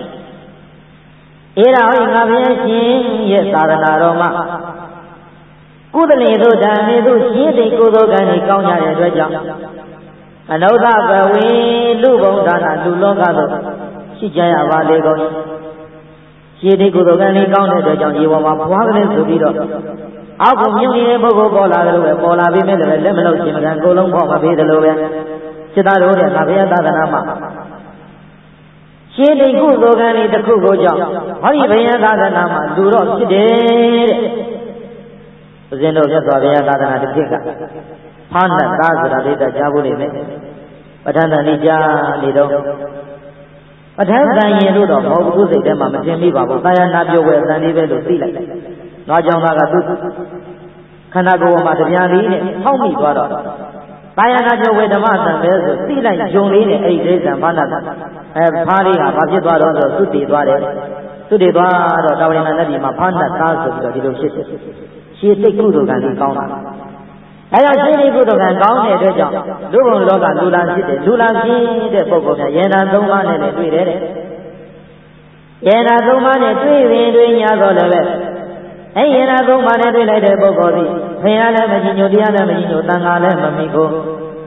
ဧရာဟိငါဘုရားရှင်ရဲ့သာသနာတော်မှာကုသလေတို့ဓမ္မေတို့ရှင်းတဲ့ကုသိုလ်ကံတွေကောင်းကြတဲ့အတွက်ကြောင့်အနုဿဘဝေလူဘုံဒါနလူလောကသို့ရှိကြရပါလေကုန်ရှင်းတဲ့ကုသိုလ်ကံတွေကောင်းတဲ့အတွက်ကြောင့်ဒီဘဝမှာဘွားကလေးဆိုပြီးတော့အောက်ကိုမြုပ်နေတဲ့ပုဂ္ဂိုလ်ပေါ်လာတယ်လို့ပဲပေါ်လာပြီးမဲ့လည်းလက်မလို့ရှင်မကန်ကိုယ်လုံးပေါ်မပေးတယ်လို့ပဲစိတ်သားတို့တဲ့ငါဘုရားသာသနာမှာရှင်းတဲ့ကုသိုလ်ကံတွေတစ်ခုကိုကြောင့်ဟောဒီဘုရားသာသနာမှာလူတော့ဖြစ်တယ်တဲ့ဦးဇင်းတို့မြတ်စွာဘုရားသာသနာတစ်ခေတ်ကဖားနတ်သားဆိုတာလေးတကြားဖို့နေမယ်ပဋ္ဌာန်းတန်ကြီးကြားနေတော့ပဋ္ဌာန်းတန်ရင်လို့တော့မဟုတ်ဘူးစိတ်ထဲမှာမတင်မိပါဘူးတာယာနာပြောဝဲတန်လေးပဲလို့သိလိုက်နွားကြောင်သားကသူခန္ဓာကိုယ်မှာတရားလေးနဲ့ဖောက်မိသွားတော့တာယာနာပြောဝဲဓမ္မတန်ပဲဆိုသိလိုက်ဂျုံလေးနဲ့အဲ့ဒီဒိဋ္ဌံဘာနာအဲဖားလေးကဘာဖြစ်သွားတော့ဆိုသုတည်သွားတယ်သုတည်သွားတော့တာဝရဏနတ်ပြည်မှာဖားနတ်သားဆိုပြီးတော့ဒီလိုဖြစ်တယ်ရှင်းသိကုသိုလ်ကံကြီးကောင်းတာအဲဒါရှင်းသိကုသိုလ်ကံကောင်းတဲ့အတွက်ကြောင့်လူဘုံလောကလူလာဖြစ်တယ်လူလာဖြစ်တဲ့ပုဂ္ဂိုလ်များယေနာသုံးပါးနဲ့လည်းတွေ့တယ်တဲ့ယေနာသုံးပါးနဲ့တွေ့ရင်တွေ့냐တော့လည်းပဲအဲယေနာသုံးပါးနဲ့တွေ့လိုက်တဲ့ပုဂ္ဂိုလ်သည်ဖခင်လည်းမကြည်ညိုတရားလည်းမကြည်ညိုသံဃာလည်းမမိကို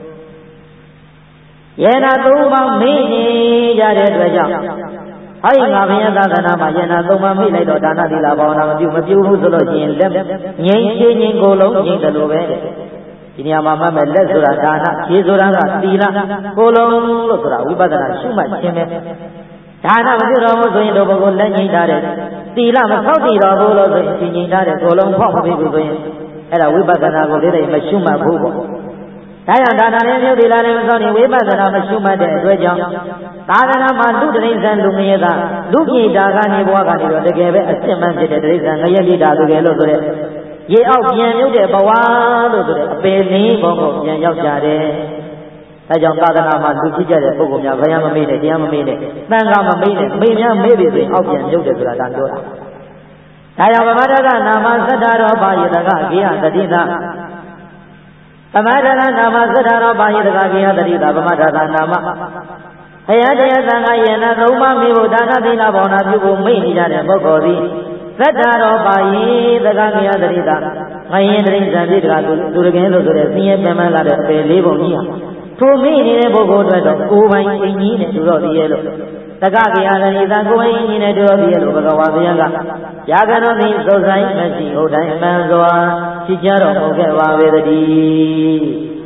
ယေနာသုံးပါးမိနေကြတဲ့အတွက်ကြောင့်ဟောဒီငါဘုရားသာသနာမှာယေနာသုံးပါးမိလိုက်တော့ဒါနသီလဘာဝနာမပြုမပြုဘူးဆိုလို့ရှိရင်လက်ငြိမ်းချင်းချင်းကိုယ်လုံးငြိမ်းတယ်လို့ပဲတဲ့ဒီနေရာမှာမှတ်မဲ့လက်ဆိုတာဒါနခြေဆိုတာကသီလကိုယ်လုံးလို့ဆိုတာဝိပဿနာရှုမှတ်ခြင်းပဲဒါနမပြုတော်ဘူးဆိုရင်တို့ဘုကိုလက်ငြိမ်းထားတဲ့သီလမဆောက်တည်တော်ဘူးလို့ဆိုရင်ငြိမ်းထားတဲ့ကိုယ်လုံးဖောက်မပြီးဘူးဆိုရင်အဲ့ဒါဝိပဿနာကိုလေးတိုင်းမရှုမှတ်ဘူးပေါ့ဒါကြောင့်ဒါနလည်းမျိုးသီလလည်းမဆောက်ရင်ဝိပဿနာမရှုမှတ်တဲ့အတွက်ကြောင့်သာသနာမှာလူတရိစ္ဆာန်လူငရဲသားလူပြေတာကနေဘဝကနေတော့တကယ်ပဲအစစ်မှန်ဖြစ်တဲ့တရိစ္ဆာန်ငရဲပြေတာတကယ်လို့ဆိုတဲ့ရေအောက်ပြန်မြုပ်တဲ့ဘဝလို့ဆိုတဲ့အပေလေးဘုံကိုပြန်ရောက်ကြတယ်။ဒါကြောင့်သာသနာမှာလူဖြစ်ကြတဲ့ပုဂ္ဂိုလ်များဘုရားမမေ့နဲ့တရားမမေ့နဲ့သံဃာမမေ့နဲ့မိများမေ့ပြီဆိုရင်အောက်ပြန်မြုပ်တယ်ဆိုတာဒါပြောတာ။ဒါကြောင့်ဗမဒကနာမသတ္တရောဘာယတကဂေယတတိသာသမထနာနာမသတ္တရောဘာယတကဂေယတတိသာဗမဒကနာမဘုရားတရားသံဃာယေနသုံးပါးမိဖို့ဒါနသီလဘာဝနာပြုဖို့မိတ်နေကြတဲ့ပုဂ္ဂိုလ်သည်သတ္တရောပါယိသကဂေယတတိတာငရင်တရိစ္ဆာန်ဖြစ်တာသူရကင်းလို့ဆိုတဲ့ဆင်းရဲပင်ပန်းလာတဲ့အပေလေးပုံကြီးဟာထိုမိနေတဲ့ပုဂ္ဂိုလ်အတွက်တော့ကိုယ်ပိုင်အင်းကြီးနဲ့တူတော့တည်းရဲ့လို့သကဂေယတတိတာကိုယ်ပိုင်အင်းကြီးနဲ့တူတော့တည်းရဲ့လို့ဘဂဝါဘုရားကယာကနောသည်သုဆိုင်မရှိဟုတ်တိုင်းမှန်စွာရှိကြတော်မူခဲ့ပါပေတည်း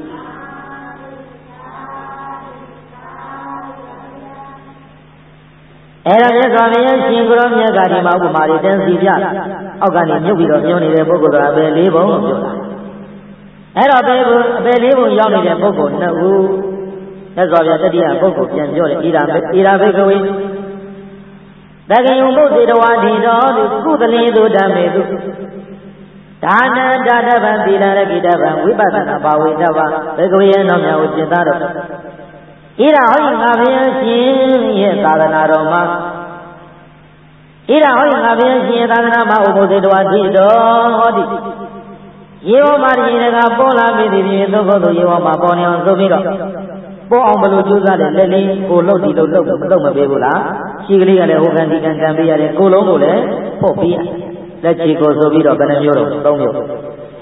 အဲ့ဒါမြတ်စွာဘုရားရှင်ကိုယ်တော်မြတ်ကဒီမှာဥပမာတွေတန်းစီပြအောက်ကနေမြုပ်ပြီးတော့ပြောနေတဲ့ပုဂ္ဂိုလ်ကအပေလေးပုံကိုပြောတာအဲ့တော့ပေဘူးအပေလေးပုံရောက်နေတဲ့ပုဂ္ဂိုလ်နှစ်ဦးမြတ်စွာဘုရားတတိယပုဂ္ဂိုလ်ပြန်ပြောတယ်ဣရာဣရာဘေကဝေတကယုံဘုဒ္ဓေတဝါဒီတော်သူကုသလေသူဓမ္မေသူဒါနတာတဗံသီလရကိတဗံဝိပဿနာဘာဝေတဗံဘေကဝေရဲ့နောက်မြောက်ကိုจิตသားတော်ဣရာဟောဒီငါဘုရားရှင်ရဲ့သာသနာတော်မှာဣရာဟောဒီငါဘုရားရှင်ရဲ့သာသနာမှာဥပုသေတဝါဒီတော်ဟောဒီယေဝမာရိရေကပေါ်လာပြီဒီပြင်သုခတို့ယေဝမာပေါ်နေအောင်ဆိုပြီးတော့ပေါ်အောင်ဘလို့ကြိုးစားတယ်လက်လေးကိုလှုပ်ဒီလှုပ်လှုပ်လှုပ်မပေးဘူးလားရှိကလေးကလည်းဟိုကန်ဒီကန်ကန်ပေးရတယ်ကိုလုံးကိုလည်းပုတ်ပေးရလက်ချီကိုဆိုပြီးတော့ဘယ်နှမျိုးတော့သုံးမျိုး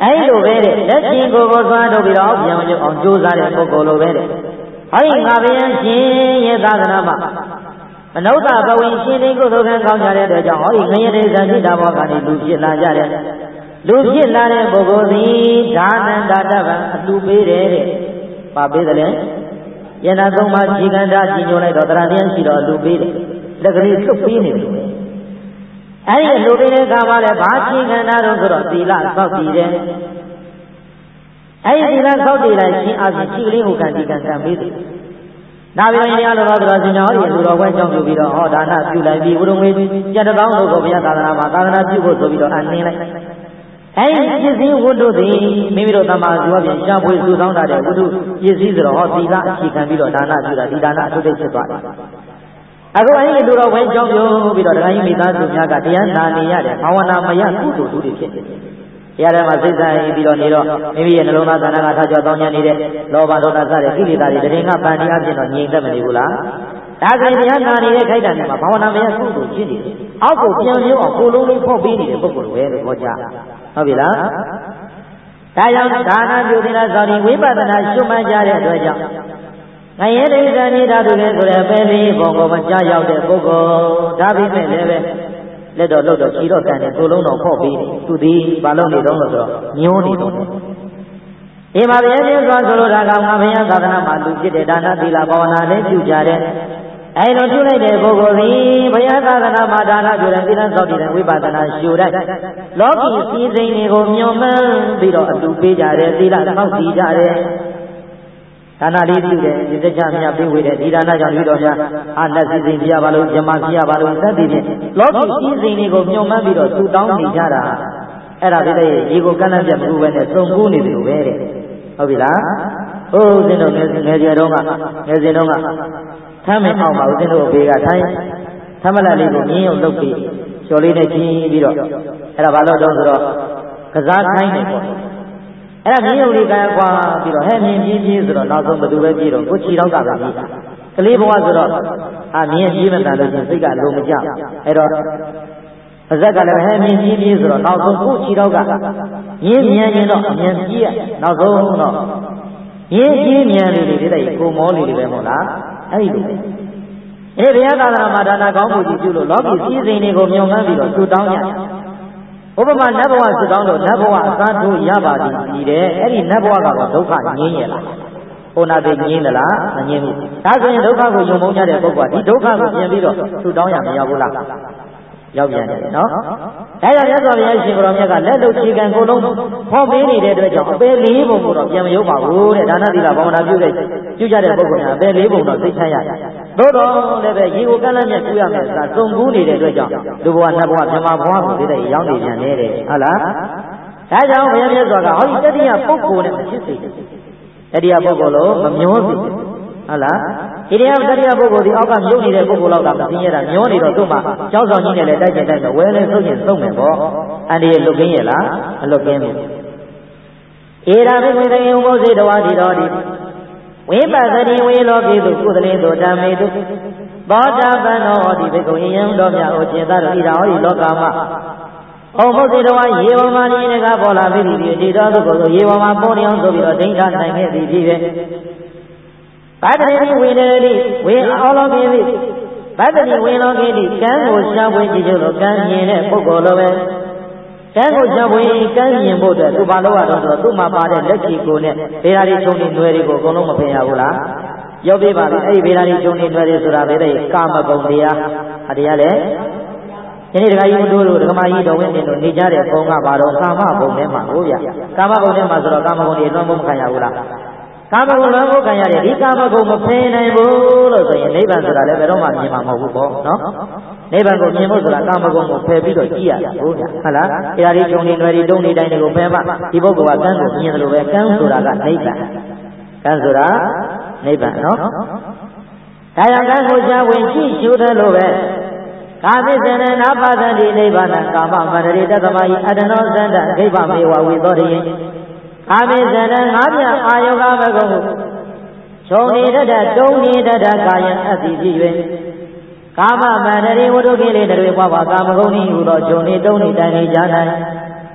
အဲ့လိုပဲတဲ့လက်ရှင်ကိုယ်ကိုသွားထုတ်ပြီးတော့ပြောင်းကျအောင်ကြိုးစားတဲ့ပုဂ္ဂိုလ်လိုပဲတဲ့ဟောဒီငါဘုရားရှင်ရဲ့သာသနာမှာမနုဿဘဝင်ရှင်သိကုသိုလ်ကံကောင်းကြတဲ့အတွက်ကြောင့်ဟောဒီငရေတိဇာတိတာဘောကနေလူဖြစ်လာကြတဲ့လူဖြစ်လာတဲ့ပုဂ္ဂိုလ်သည်ဒါနန္တာတဗံအတူပေးတယ်တဲ့။ပါပေးတယ်လေ။ယန္တာသုံးပါးခြေကန္တာကြီးညိုလိုက်တော့တရားတရားရှိတော့အတူပေးတယ်။လက်ကလေးလွတ်ပေးနေတယ်။အဲဒီအတူပေးတဲ့အခါမှာလည်းဘာခြေကန္တာတော့ဆိုတော့သီလစောင့်တည်တယ်။အဲဒီသီလစောင့်တည်လိုက်ခြင်းအပြင်ခြေကလေးကိုကံဒီကံကံပေးတယ်။နာပြီးရင်ရလို့တော့တော်စင်ကြောဟောဒီလူတော်ဝဲကြောင်းပြုပြီးတော့ဟောဒါနပြုလိုက်ပြီးဘုရုံငွေကျက်တောင်းလို့ကိုဘုရားသာသနာမှာသာသနာပြုဖို့ဆိုပြီးတော့အနှင်းလိုက်အဲဒီပစ္စည်းဝတ္ထုသည်မိမိတို့တမ္မာဇောပြန်ရှားဖွေစုဆောင်းတာတဲ့ဝတ္ထုပစ္စည်းဆိုတော့ဟောသီလအခြေခံပြီးတော့ဒါနပြုတာဒီဒါနအထုတိတ်ဖြစ်သွားတယ်အခုအဲဒီလူတော်ဝဲကြောင်းပြုပြီးတော့တရားကြီးမိသားစုများကတရားနာနေရတယ်ဘာဝနာမရကုသိုလ်သူတွေဖြစ်တယ်တရားထဲမှာစိတ်ဆိုင်ပြီးတော့နေတော့မိမိရဲ့နှလုံးသားသဏ္ဍာန်ကထားကြောတောင်းညနေတဲ့လောဘဒေါသစတဲ့ကိလေသာတွေတရင်ကပန်တရားဖြစ်တော့ငြိမ်သက်မနေဘူးလားဒါဆိုရင်တရားနာနေတဲ့ခိုက်တံမှာဘာဝနာမရကုသိုလ်ဖြစ်နေတယ်အောက်ကိုပြန်ပြောအောင်ကိုလုံးလေးဖော့ပေးနေတဲ့ပုဂ္ဂိုလ်ပဲလို့ဟောကြားဟုတ်ပြီလားဒါကြောင့်ဒါနပြုသီလစောင့်တည်ဝိပဿနာရှုမှတ်ကြတဲ့အတွက်ကြောင့်ငရေတိဇာတိဓာတုလည်းဆိုတဲ့ပဲလေးဘုံကိုမကြားရောက်တဲ့ပုဂ္ဂိုလ်ဒါပေမဲ့လည်းပဲလက်တော်လှုပ်တော့ခြေတော့ကန်တယ်ကိုလုံးတော်ဖော့ပြီးသူသည်ဘာလို့နေတော့လို့ဆိုတော့ညှိုးနေတော့ဒီမှာဘုရားရှင်ဆိုဆိုလိုတာကငါဘုရားသာသနာမှာလူဖြစ်တဲ့ဒါနသီလဘာဝနာနဲ့ပြုကြတဲ့အဲလိုပြုလိုက်တဲ့ပုဂ္ဂိုလ်သည်ဘုရားသာသနာမှာဒါနပြုတဲ့သီလစောင့်တည်တဲ့ဝိပဿနာရှုတဲ့လောကီစည်းစိမ်တွေကိုမျှော်မှန်းပြီးတော့အတူပေးကြတယ်သီလစောင့်တည်ကြတယ်ဒါနလေးပြုတယ်ဒီစကြမြတ်ပေးဝေတဲ့ဒီဒါနကြောင့်လူတော်များအာနတ်စည်းစိမ်ပြရပါလို့ဇမပြရပါလို့သတ်တည်ဖြင့်လောကီစည်းစိမ်တွေကိုမျှော်မှန်းပြီးတော့သူတောင်းနေကြတာအဲ့ဒါဒီတဲ့ရေကိုကန့်လန့်ပြမလို့ပဲနဲ့စုံကူးနေတယ်လို့ပဲတဲ့ဟုတ်ပြီလားဟိုးစင်တို့ငယ်ငယ်ကျတော့ကငယ်စဉ်တော့ကထမ်းမင်းအောင်ပါဦးစင်တို့ဘေးကထိုင်းထမ်းမလက်လေးကိုမြင်းရုံလုပ်ပြီးလျှော်လေးနဲ့ချင်းပြီးတော့အဲ့ဒါဘာလို့တော့ဆိုတော့ကစားခိုင်းနေပေါ့အဲ့ဒါမြင်းရုံလေးကကွာပြီးတော့ဟဲ့မြင်းကြီးကြီးဆိုတော့နောက်ဆုံးဘယ်သူပဲပြီးတော့ကိုချီတော့ကပဲပြီးကလေးဘဝဆိုတော့အာမြင်းကြီးမတန်လို့ချင်းစိတ်ကလုံးမကြအဲ့တော့ပါဇက်ကလည်းဟဲ့မြင်းကြီးကြီးဆိုတော့နောက်ဆုံးကိုချီတော့ကမြင်းမြန်ရင်တော့အမြန်ကြီးရနောက်ဆုံးတော့မြင်းကြီးမြန်လေးတွေတဲ့ကိုမောလေးတွေပဲမဟုတ်လားအဲ့ဒီလိုပဲအေးဘုရားသာသနာမှာဒါနာကောင်းမှုကြီးပြုလို့လောကီစည်းစိမ်တွေကိုမြုံမှန်းပြီးတော့သူတောင်းကြဥပမာနတ်ဘဝသူတောင်းလို့နတ်ဘဝအစားထိုးရပါသည်ကြီးတယ်အဲ့ဒီနတ်ဘဝကတော့ဒုက္ခငြင်းရလားဟိုနာသိငြင်းသလားမငြင်းဘူးဒါဆိုရင်ဒုက္ခကိုယုံမုန်းကြတဲ့ပုဂ္ဂိုလ်ကဒီဒုက္ခကိုပြင်ပြီးတော့သူတောင်းရမရောက်ဘူးလားရောက်ပြန်တယ်နော်ဒါကြောင့်မြတ်စွာဘုရားရှင်ကိုရောမြတ်ကလက်လုံခြေကံကိုလုံးဖော်ပေးနေတဲ့အတွက်ကြောင့်အပယ်လေးပုံကိုတော့ပြန်မရုပ်ပါဘူးတဲ့ဒါနသီလဘာဝနာပြုတဲ့ပြုကြတဲ့ပုဂ္ဂိုလ်များအပယ်လေးပုံတော့သိချမ်းရတယ်သို့တော်လည်းပဲရေကိုကန့်လန့်မြတ်ပြုရမယ်ဆိုတာစုံကူးနေတဲ့အတွက်ကြောင့်လူဘဝနတ်ဘဝမြမဘဝကိုသိတဲ့ရောက်နေပြန်တယ်တဲ့ဟုတ်လားဒါကြောင့်ဘုရားမြတ်စွာကဟောဒီတတိယပုဂ္ဂိုလ်နဲ့မဖြစ်စေတယ်တတိယပုဂ္ဂိုလ်လို့မမျောစေဘူးဟုတ်လားဒီတရားတတိယပုဂ္ဂိုလ်ဒီအောက်ကမြုပ်နေတဲ့ပုဂ္ဂိုလ်လောက်ကမသိရတာမျောနေတော့သူ့မှာကြောက်ဆောင်ကြီးနဲ့လည်းတိုက်ကျင်တိုက်မယ်ဝဲလဲဆုံးရင်ဆုံးမယ်ပေါ့အန္တရာယ်လွတ်ကင်းရဲ့လားမလွတ်ကင်းဘူးဧရာဘိဝေတယေဥပ္ပေတဝါတိတော်ဒီဝိပဿတိဝေလောကိတုကုသလေတုဓမ္မေတုသောတာပန်တော်ဟောဒီဘိက္ခုယံတော်မြတ်ဩကျေသာတော်ဤတော်ဤလောကမှာဩဘုဇေတဝါရေဝမာနိနေကပေါ်လာပြီဒီဒီတော်သူကိုယ်ရေဝမာပေါ်နေအောင်ဆိုပြီးတော့ဒိဋ္ဌနိုင်ခဲ့သည်ဖြစ်ပဲဗတ္တိဝေနေတိဝေအောလောကိတိဗတ္တိဝေလောကိတိကံကိုရှားပွေကြည့်ကြလို့ကံမြင်တဲ့ပုဂ္ဂိုလ်လိုပဲကံကိုရှားပွေကံမြင်ဖို့အတွက်သူဘာလို့ရတော့ဆိုတော့သူ့မှာပါတဲ့လက်ချီကိုနဲ့ဗေဒာရီချုံနေနွယ်တွေကိုအကုန်လုံးမဖင်ရဘူးလားရောက်ပြပါပြီအဲ့ဒီဗေဒာရီချုံနေနွယ်တွေဆိုတာဗေဒရဲ့ကာမဂုဏ်တရားအတရားလေဒီနေ့ဒကာကြီးတို့တို့ဒကမကြီးတော်ဝင်းတင်တို့နေကြတဲ့ဘုံကဘာတော့ကာမဂုဏ်ထဲမှာဟုတ်ဗျကာမဂုဏ်ထဲမှာဆိုတော့ကာမဂုဏ်တွေအလွန်မခံရဘူးလားကာမဂုဏ်လွန်ဖို့ခံရတယ်ဒီကာမဂုဏ်မဖယ်နိုင်ဘူးလို့ဆိုရင်နိဗ္ဗာန်ဆိုတာလည်းဘယ်တော့မှမြင်မှာမဟုတ်ဘူးပေါ့နော်နိဗ္ဗာန်ကိုမြင်ဖို့ဆိုတာကာမဂုဏ်ကိုဖယ်ပြီးတော့ကြည့်ရတာဟုတ်လားဟုတ်လားတရားဒီဂျုံနေတွေတုံးနေတိုင်းတွေကိုဖယ်မှဒီပုဂ္ဂိုလ်ကကံကိုမြင်တယ်လို့ပဲကံဆိုတာကနိဗ္ဗာန်ကံဆိုတာနိဗ္ဗာန်နော်ဒါကြောင့်ကံကိုရှားဝင်ကြည့်ရှုတယ်လို့ပဲကာမိသနနာပါဒတိနိဗ္ဗာန်ကာမမန္တရိတသမယအတ္တနောသန္တဂိဗ္ဗမေဝဝိသောတိယကာမိသနငါးပြအာယောဂမဂုံခြုံနေတတ်တုံးနေတတ်ကာယံအတိဖြစ်၍ကာမမန္တရိဝတ္ထုကိလေတွေပွားပါကာမဂုဏ်ဤဟူသောခြုံနေတုံးနေတိုင်နေကြ၌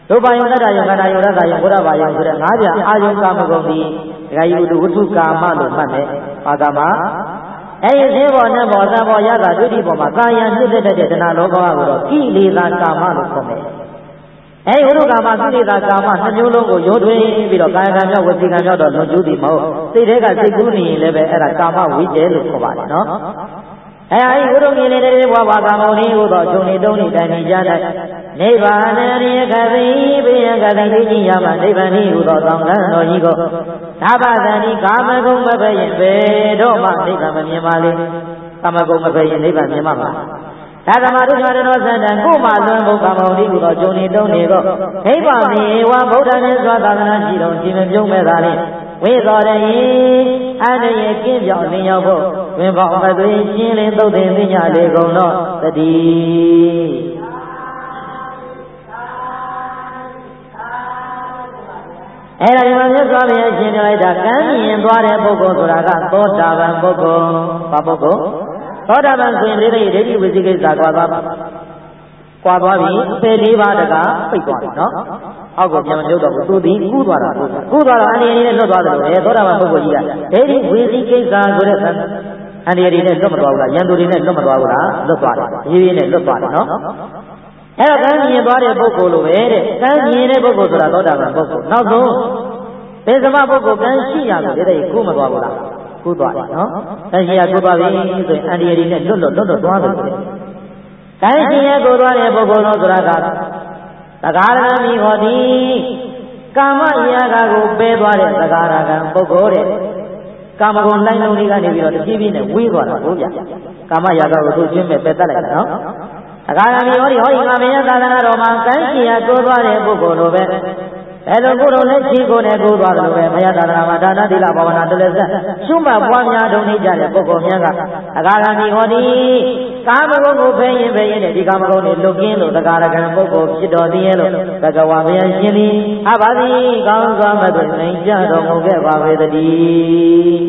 ရူပယုံတတ္တယုံခန္ဓာယုံရတ္တယုံဘုရားဘာယုံဆိုတဲ့ငါးပြအာယုံကာမဂုဏ်ဒီဒကာယုတုဝတ္ထုကာမလို့မှတ်မယ်ပါကမအဲဒီသင်္ဘောနဲ့ဘောသဘောရတာဒုတိပေါ်မှာကာယံနှိမ့်သက်တဲ့တဏှာလောဘကိုတော့ကိလေသာကာမလို့ခေါ်မယ်အဲဒီဝိရုကာမကိလေသာကာမနှမျိုးလုံးကိုရိုးထွင်းပြီးတော့ကာယကံမြောက်ဝစီကံမြောက်တော့လွန်ကျူးသည်မဟုတ်စိတ်ထဲကစိတ်ကူးနေရင်လည်းပဲအဲ့ဒါကာမဝိတ္တေလို့ခေါ်ပါတယ်နော်အဲဒီဝိရုငင်လေးတွေဘဝဘာကာမုန်လေးကိုတော့ဂျုံနေတုံးနေတိုင်နေကြတဲ့နိဗ္ဗာန်ရေကတိပိယကတိသိကြီးရမှာနိဗ္ဗာန်ဤဟူသောသံဃာတော်ကြီးကိုသာပသတိကာမဂုဏ်မပဲရင်ဘယ်တော့မှနိဗ္ဗာန်မမြင်ပါလေကာမဂုဏ်မပဲရင်နိဗ္ဗာန်မြင်မှာပါသာသမတုဇာတနောသတ္တံကိုမှလွန်ဖို့ကာမဂုဏ်ဤဟူသောဂျုံနေတုံးနေကိုနိဗ္ဗာန်မြေဝဗုဒ္ဓမြတ်စွာသာသနာရှိတော်ရှင်မပြုံးမဲ့သာလေဝိသောရယေအတ္တရဲ့ကင်းပြောင်းလင်းရောက်ဖို့ဝင်ပေါင်းမသွေးရှင်းလင်းသုတ်သိသိညာလေကုန်တော့တတိအဲ့ဒါဒီမှာမြတ်စွာဘုရားရှင်းပြလိုက်တာကံမြင်သွားတဲ့ပုဂ္ဂိုလ်ဆိုတာကသောတာပန်ပုဂ္ဂိုလ်ဘာပုဂ္ဂိုလ်သောတာပန်ဆိုရင်ဒိဋ္ဌိဒိဋ္ဌိဝိသိကိစ္စကွာသွားကွာသွားပြီအပေလေးပါးတကပိတ်သွားတယ်နော်အောက်ကိုပြန်မပြုတ်တော့ဘူးသူသည်ကူးသွားတာကူးသွားတော့အနေနဲ့လွတ်သွားတယ်လို့လေသောတာပန်ပုဂ္ဂိုလ်ကြီးကဒိဋ္ဌိဝိသိကိစ္စဆိုတဲ့အန္တရာယ်တွေနဲ့လွတ်မသွားဘူးလားယန္တုတွေနဲ့လွတ်မသွားဘူးလားလွတ်သွားတယ်ရေးရေးနဲ့လွတ်သွားတယ်နော်အဲ့တော့ကံမြင်သွားတဲ့ပုဂ္ဂိုလ်လိုပဲတဲ့ကံမြင်တဲ့ပုဂ္ဂိုလ်ဆိုတာသောတာပန်ပုဂ္ဂိုလ်နောက်ဆုံးသေသမပုဂ္ဂိုလ်ကံရှိရလို့တဲ့ကူးမသွားဘူးလားကူးသွားတယ်နော်ကံရှိရကူးသွားပြီဆိုရင်အန္တရာယ်တွေနဲ့လွတ်လွတ်လွတ်လွတ်သွားတယ်ဆိုတဲ့ကံရှိရကူးသွားတဲ့ပုဂ္ဂိုလ်လို့ဆိုတာကသဂါရဏမိဟောတိကာမရာဂကိုပယ်သွားတဲ့သဂါရကံပုဂ္ဂိုလ်တဲ့ကာမဂုဏ်တိုင်းလုံးလေးကနေပြီးတော့တဖြည်းဖြည်းနဲ့ဝေးသွားတာကိုဗျကာမရာဂကိုသူ့ချင်းမဲ့ပယ်တတ်လိုက်တာနော်အကာရမီဟောဒီဟောဒီငါမယသာသနာတော်မှာကံရှိရတိုးသွားတဲ့ပုဂ္ဂိုလ်လိုပဲဘယ်လိုကိုယ်တော်လက်ရှိကိုယ်နဲ့ကိုယ်သွားတယ်လို့ပဲမယသာသနာမှာဒါနသီလဘာဝနာတလည်းဆက်ရှုမှတ်ပွားများတုံနေကြတဲ့ပုဂ္ဂိုလ်များကအကာရမီဟောဒီကာမဂုဏ်ကိုဖယ်ရင်ဖယ်ရင်တဲ့ဒီကာမဂုဏ်တွေလွတ်ကင်းလို့သကာရကံပုဂ္ဂိုလ်ဖြစ်တော်သေးရဲ့လို့သကဝါဘုရားရှင်သည်အဘာတိကောင်းစွာမသွေနိုင်ကြတော်မူခဲ့ပါပေတည်း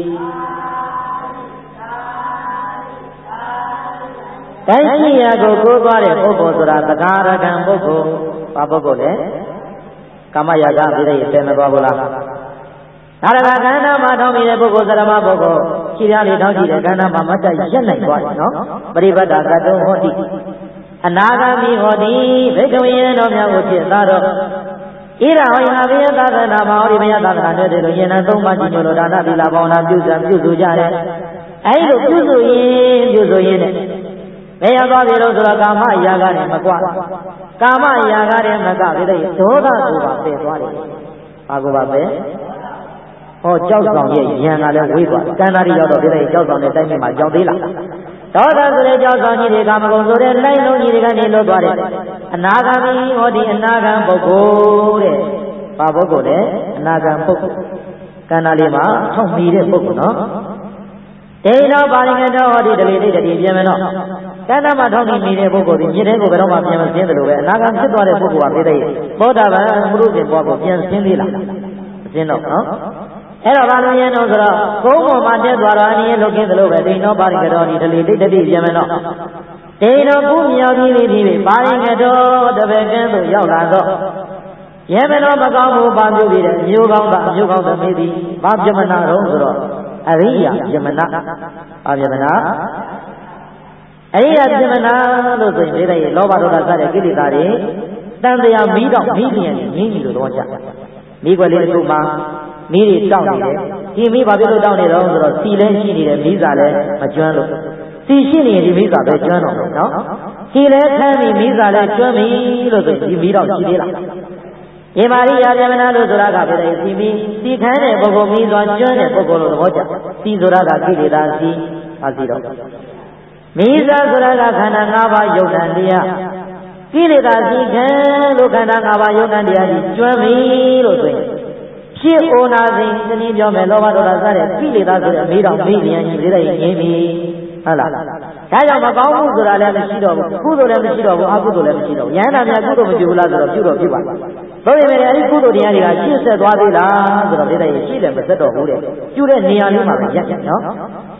ကံရှိရာကိုကိုးသွားတဲ့ပုဂ္ဂိုလ်ဆိုတာသကာရကံပုဂ္ဂိုလ်ဘာပုဂ္ဂိုလ်လဲကာမရာဂပြည့်တဲ့ဆယ်မသွားဘူးလားနာရကကန္နာမှာထောင်းနေတဲ့ပုဂ္ဂိုလ်သရမပုဂ္ဂိုလ်ခြေရလေးထောင်းကြည့်တဲ့ကန္နာမှာမတ်တက်ရက်နိုင်သွားတယ်နော်ပရိပတ်တာကတုံဟောတိအနာဂမိဟောတိဘိက္ခဝေယံတော်များကိုဖြစ်သားတော့ဣရဟောယနာဘိယသာသနာမှာဟောဒီဘယသာသနာနဲ့တည်းလို့ယဉ်နှံသုံးပါးကြည့်လို့ဒါနသီလဘာဝနာပြုစံပြုစုကြတယ်အဲဒီလိုပြုစုရင်ပြုစုရင်နဲ့ဘယ်ရောက်သွားပြီလို့ဆိုတော့ကာမရာဂနဲ့မကွာကာမရာဂနဲ့မကပြီတဲ့ဒေါသကိုပါပယ်သွားတယ်ဘာကိုပါပဲဟောကြောက်ဆောင်ရဲ့ယံကလည်းဝေးသွားကန္နာရီရောက်တော့ဒီတဲ့ကြောက်ဆောင်တဲ့တိုင်းမှာကြောက်သေးလားဒေါသဆိုတဲ့ကြောက်ဆောင်ကြီးတွေကာမဂုဏ်ဆိုတဲ့လိုက်လုံးကြီးတွေကနေလွတ်သွားတယ်အနာဂါမိဟောဒီအနာဂံပုဂ္ဂိုလ်တဲ့ဘာပုဂ္ဂိုလ်လဲအနာဂံပုဂ္ဂိုလ်ကန္နာလေးမှာထောက်ပြီးတဲ့ပုဂ္ဂိုလ်နော်ဒေနောပါဠိကတော်ဟောဒီတလေလေးတည်းပြင်မယ်နော်ကန္နာမှာထောက်ပြီးနေတဲ့ပုဂ္ဂိုလ်ဒီမြေတဲ့ကိုဘယ်တော့မှပြင်မစင်းတယ်လို့ပဲအနာဂံဖြစ်သွားတဲ့ပုဂ္ဂိုလ်ကပြတဲ့သောတာပန်ဘုရုရှင်ဘွားကိုပြင်စင်းသေးလားမစင်းတော့နော်အဲ့တော့ဘာလို့ရင်တော့ဆိုတော့ကုန်းပေါ်မှာတက်သွားတော့အနည်းလုတ်ကင်းသလိုပဲဒိနောပါရိကတော်ဒီတလေတိတ်တိပြန်မယ်နော်ဒိနောကုမြောက်ကြီးလေးပြီးပါရိကတော်တပည့်ကန်းသို့ရောက်လာတော့ရဲမတော်မကောင်းဘူးပါပြုပြီးတဲ့မျိုးကောင်းတာမျိုးကောင်းသမီးသည်ဘာပြမနာတော့ဆိုတော့အရိယာပြမနာဘာပြမနာအရိယာပြမနာလို့ဆိုရင်ဒီတဲ့လောဘဒေါသစတဲ့ကိလေသာတွေတန်တရားမီးတော့မီးပြန်မီးကြီးလို့တော့ကြမီးွက်လေးတစ်ခုမှာမီးတွေတောက်နေတယ်ဒီမီးဘာဖြစ်လို့တောက်နေတော့ဆိုတော့စီလဲရှိနေတယ်မီးစာလဲမကျွမ်းလို့စီရှိနေရင်ဒီမီးစာပဲကျွမ်းတော့မယ်နော်စီလဲခမ်းပြီးမီးစာလဲကျွမ်းပြီလို့ဆိုဒီမီးတော့ရှိသေးလားဒီမာရိယာပြမနာလို့ဆိုတာကပြတဲ့စီမီစီခမ်းတဲ့ပုဂ္ဂိုလ်မီးစွာကျွမ်းတဲ့ပုဂ္ဂိုလ်လို့သဘောကျစီဆိုတာကကိလေသာစီပါစီတော့မီးစာဆိုတာကခန္ဓာ၅ပါးယုတ်တန်တရားကိလေသာစီခမ်းလို့ခန္ဓာ၅ပါးယုတ်တန်တရားကြီးကျွမ်းပြီလို့ဆိုရင်ဖြစ်အိုနာစဉ်ဒီနည်းပြောမယ်လောဘဒေါသစတဲ့ကိလေသာဆိုတဲ့မေးတော်မေးပြန်ကြီးလေးငြိမ်းပြီဟုတ်လားဒါကြောင့်မကောင်းမှုဆိုတာလည်းမရှိတော့ဘူးကုသိုလ်လည်းမရှိတော့ဘူးအကုသိုလ်လည်းမရှိတော့ဘူးယန္တာများကုသိုလ်မပြုဘူးလားဆိုတော့ပြုတော့ပြုပါသို့ပေမဲ့အဲဒီကုသိုလ်တရားတွေကရှေ့ဆက်သွားသေးလားဆိုတော့ဒီတိုင်းရှေ့လည်းမဆက်တော့ဘူးတဲ့ပြုတဲ့နေရာလေးမှာပဲရက်နော်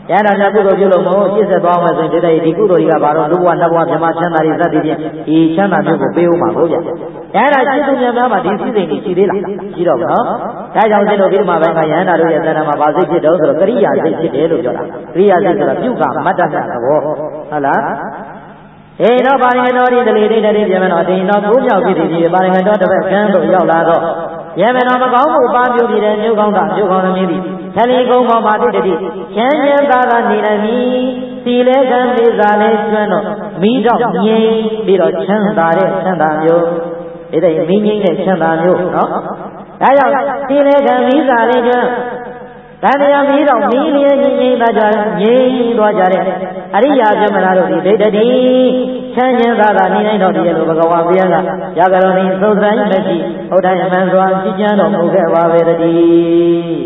ရဟန္တာများကုသိုလ်ပြုလို့မို့ရှင်းဆက်သွားမယ်ဆိုရင်ဒီကုသိုလ်ကြီးကဘာလို့လူဘဝနတ်ဘဝမြမချမ်းသာတွေစသည်ဖြင့်ဒီချမ်းသာမျိုးကိုပေးဦးမှာကိုဗျာရဟန္တာရှိသူများများမှာဒီစိစိတ်ကြီးရှိသေးလားရှိတော့ဘူးနော်ဒါကြောင့်ဒီလိုပြီးမှဘက်ကရဟန္တာတို့ရဲ့သဏ္ဍာန်မှာဘာစိတ်ဖြစ်တော့ဆိုတော့ကရိယာစိတ်ဖြစ်တယ်လို့ပြောတာကရိယာစိတ်ဆိုတာပြုကမတ္တကသဘောဟုတ်လားေနောပါရိမေနောဒီတလေတိတတိပြမနောတိနောကိုးမြောက်ဖြစ်သည်ဒီပါရိမေနောတစ်ပတ်ကမ်းသို့ရောက်လာတော့ယမနောမကောင်းမှုပါပြုပြီးတဲ့မြို့ကောင်းကမြို့ကောင်းသမီးသည်သလီကုန်းပေါ်မှာတိတတိချမ်းချမ်းသာသာနေနိုင်ပြီစီလဲကံလေးစားလဲကျွမ်းတော့မိတော့ငြိမ်ပြီးတော့ချမ်းသာတဲ့ချမ်းသာမျိုးဒီတဲ့မိငိမ့်တဲ့ချမ်းသာမျိုးနော်ဒါကြောင့်စီလဲကံမိစားလဲကျွမ်းတန်တရားမီးတော့မီးလျက်ငြိမ်ငြိမ်သာကြငြိမ်သွားကြတဲ့အရိယာပြမနာတို့ဒီဒိဋ္ဌိချမ်းချမ်းသာသာနေနိုင်တော့ဒီလိုဘဂဝါဘုရားကရကရောနိသုဒ္ဓိမရှိဘုဒ္ဓယမန်စွာကြည်ကြံတော်မူခဲ့ပါပဲတည်း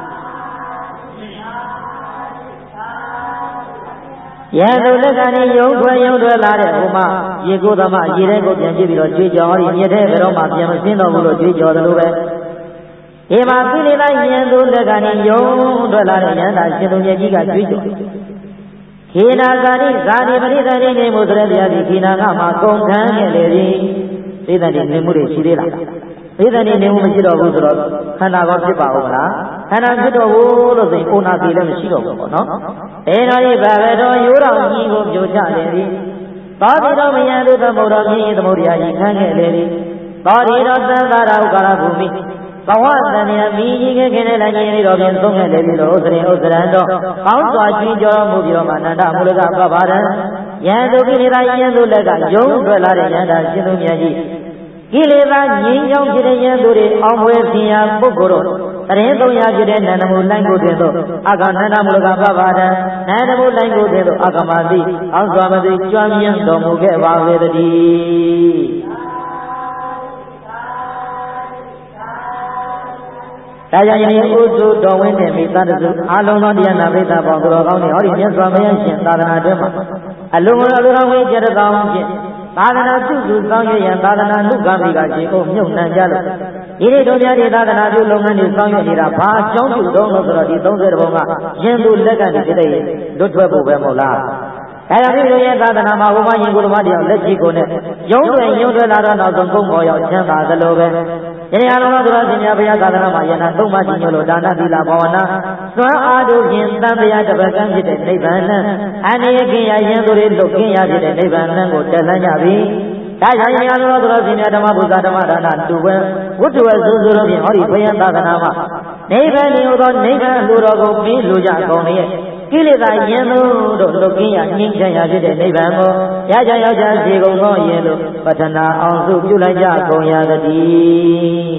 ရသုလက်ကနေရုံထွဲရုံထွဲလာတဲ့ဟိုမှာရေကိုသမရေထဲကိုပြန်ကြည့်ပြီးတော့ကြွေးကြော်ဟောဒီမြစ်ထဲဘယ်တော့မှပြန်မစင်းတော့ဘူးလို့ကြွေးကြော်တယ်လို့ပဲဒီမှာသိနေလိုက်ရင်သူလက်ကနေယုံထွက်လာတဲ့ရဟန္တာရှင်သူမြတ်ကြီးကကြွေးကြော်ခေနာကာတိဇာတိပရိသတိနေမှုဆိုတဲ့တရားဒီခေနာကမှကုန်ထမ်းခဲ့လေပြီသိတဲ့နေမှုတွေရှိသေးလားသိတဲ့နေမှုမရှိတော့ဘူးဆိုတော့ခန္ဓာကောဖြစ်ပါဦးမလားခန္ဓာဖြစ်တော့ဘူးလို့ဆိုရင်ကိုနာစီလည်းမရှိတော့ဘူးပေါ့နော်အဲတော်ဒီဘာဝတော်ရိုးတော်ကြီးကိုပြိုချလေပြီသောတိတော်မယံသူသမုဒ္တော်မြင့်သမုဒ္ဒရာကြီးခံခဲ့လေပြီသောတိတော်သံသာရဥကာရဘူမိဘဝတန်မြတ်မိကြီးခဲ့တဲ့လည်းကြီးတော်ပြင်သုံးခဲ့တယ်ပြီးတော့ဥစ္စရိဥစ္စရံတော်ကောင်းစွာကြွေးကြော်မှုပြီးတော့မှနန္ဒမူလကပပ္ပါဒံယံသူကိလေသာယံသူလက်ကယုံထွက်လာတဲ့ယန္တာရှင်သူမြတ်ကြီးကိလေသာငြိမ်းချောင်းဖြစ်တဲ့ယံသူတွေအောင်ပွဲပညာပုဂ္ဂိုလ်တို့တရင်သုံးရာဖြစ်တဲ့နန္ဒမူလိုင်းကိုတည်းသို့အာဂနန္ဒမူလကပပ္ပါဒံနန္ဒမူလိုင်းကိုတည်းသို့အာဂမတိကောင်းစွာမသိကြွမ်းမြတ်တော်မူခဲ့ပါဝေတည်းဒါကြောင့်ယနေ့ဥဒ္ဓတော်ဝင်းတဲ့မိသားစုအာလုံးသောတရားနာပိသပေါင်းသူတော်ကောင်းတွေဟောဒီမြတ်စွာဘုရားရှင်သာသနာတွင်မှာအလုံးစုံလူတော်ဝင်းကြတဲ့ကောင်းဖြင့်သာသနာပြုစုဆောင်ရွက်ရန်သာသနာလူကံမိကခြေကိုမြုပ်နှံကြလို့ဒီနေ့တို့များဒီသာသနာပြုလုပ်ငန်းတွေဆောင်ရွက်နေတာဘာအကြောင်းပြုတော့လို့ဆိုတော့ဒီသုံးဆယ်ဘုံကယင်သူလက်ကနေဖြစ်တဲ့လွတ်ထွက်ဖို့ပဲမဟုတ်လားဒါကြောင့်ဒီလိုရဲ့သာသနာမှာဘုရားရှင်ကိုယ်တော်မတရားလက်ရှိကိုနဲ့ရုံးတွင်ရုံးတွဲလာတော့နောက်ဆုံးကုန်းပေါ်ရောက်ချမ်းသာသလိုပဲဒီနေရာလုံးသောသူတော်စင်များဘုရားသာသနာမှာယနာသုံးပါးကြီးညို့လို့ဒါနသီလဘာဝနာသွမ်းအားတို့ဖြင့်တန်တရားတစ်ပတ်ကံဖြစ်တဲ့နိဗ္ဗာန်နဲ့အန္တရာယ်ကင်းရာယံသူတွေလွတ်ကင်းရာဖြစ်တဲ့နိဗ္ဗာန်နဲ့ကိုတက်လှမ်းကြပြီဒါကြောင့်ယနာလုံးသောသူတော်စင်များဓမ္မဘုရားဓမ္မဒါနတူပဲဝတ္တဝဇုဇုတို့ဖြင့်ဟောဒီဘုရားသာသနာမှာနိဗ္ဗာန်ကိုသောနိဗ္ဗာန်လူတော်ကိုပြီးလူကြကုန်ရဲ့ကိလေသာယင်တို့တို့လွတ်ကင်းရာငြိမ်းချမ်းရာဖြစ်တဲ့နိဗ္ဗာန်ကိုရကြရောက်ကြစေကုန်သောယင်တို့ပတ္ထနာအောင်စုပြုလိုက်ကြကုန်ရသတည်း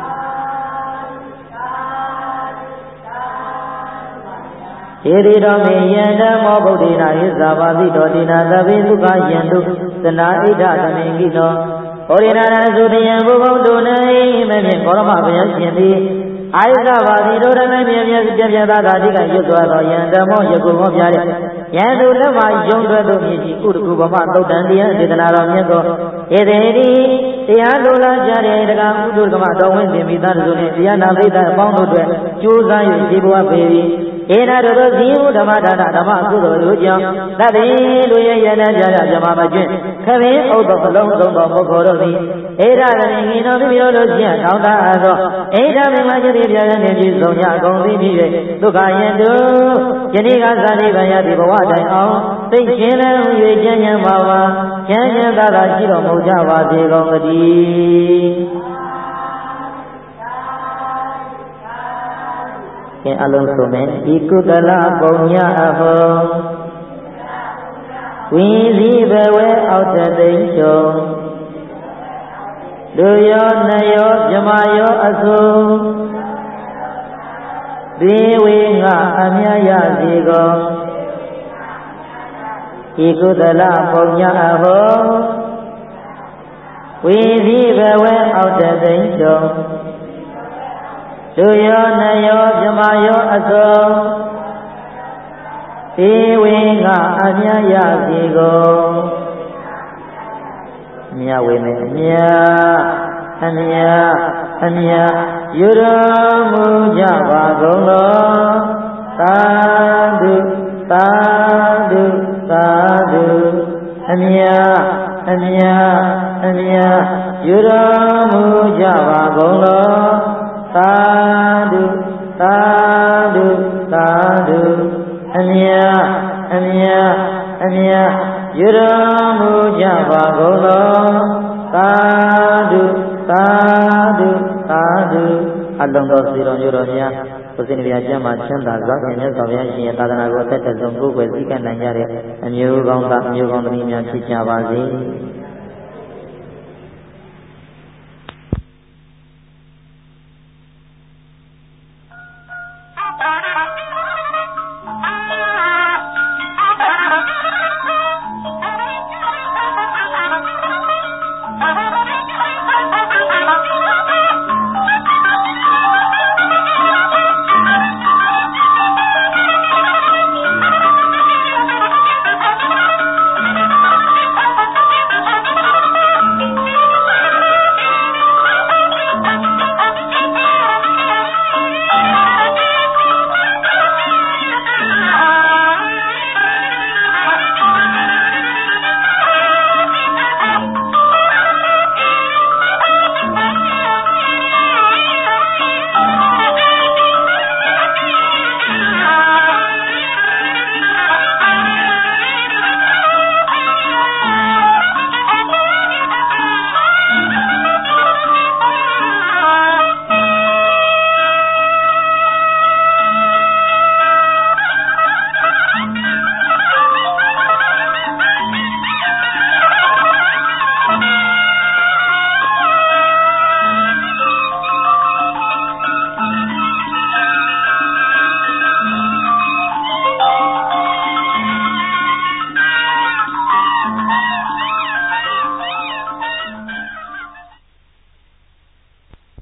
ဧရိတော်မေယံဓမ္မောဗုဒ္ဓေနာဟိသဘာတိတော်တိနာသဗ္ဗေသုခယံတုသနာဣဒသမေကိနောဩရိနာရသုတယံဘုဗုဒ္ဓနေမဖြင့်ဘောရမဘုရားရှင်သည်အာယုကဘာတိတို့ရမေမြဲမြဲပြပြသာသာတိကရွတ်သွားသောယံဓမ္မောယကုဟောပြတဲ့ယံသူလက်မှယုံတွေ့သောမြည်ရှိဥဒ္ဓကုဗမသုတ်တန်တရားဒေသနာတော်မြတ်သောဧတေတိတရားလိုလားကြတဲ့တက္ကဥဒ္ဓကမတော်ဝင်တင်မိသားစုနှင့်တရားနာပိသအပေါင်းတို့အတွက်ကြိုးစား၍ခြေပွားပေ၏ဧနာတို့သောဇီဝဓမ္မဒါနဓမ္မကုသိုလ်တို့ကြောင့်သတ္တိလူရဲ့ယန္တပြာပြမမကျွင့်ခပင်ဥဒ္ဓအလုံးစုံသောပုဂ္ဂိုလ်တို့သည်ဧရတရင်ငင်တော်သူမျိုးတို့ချင်းထောင်းတာသောဧဒမေမကျွတိပြာပြနေပြီးဆုံးညအကုန်သိပြီး၍ဒုက္ခယန္တုယနေ့ကဇာတိဗံယတိဘဝတိုင်အောင်သိရှင်းလည်း၍ကျမ်းကျမ်းပါပါကျမ်းကျမ်းသာသာရှိတော်မူကြပါစေကုန်သတည်းကဲအလုံးစုံနဲ့ဤကုသလပုံညအဟောဝိသီဘဝဲအောက်တသိမ့်ချုံလူရောနယောမြမယောအစုသေဝေငါအမြရစီကုန်ဤကုသလပုံညအဟောဝိသီဘဝဲအောက်တသိမ့်ချုံလူရောနယောမြမယောအစုသေဝေငါအမြရစီကုန်မြဝေမေအမြအမြအမြယူတော်မူကြပါကုန်သောသာဓုသာဓုသာဓုအမြအမြအမြယူတော်မူကြပါကုန်လောသာဓုသာဓုသာဓုအမြအမြအမြယူတော်မူကြပါကုန်လောသာဓုသာဓုသာဓုအလုံးတော်စီတော်ညတော်များကိုစိနေပြကျမ်းမှာချမ်းသာစွာဖြင့်မြတ်စွာဘုရားရှင်ရဲ့သာသနာကိုအသက်သက်ဆုံးကိုယ်ွယ်စည်းကပ်နိုင်ကြတဲ့အမျိုးကောင်းသားအမျိုးကောင်းသမီးများဖြစ်ကြပါစေ။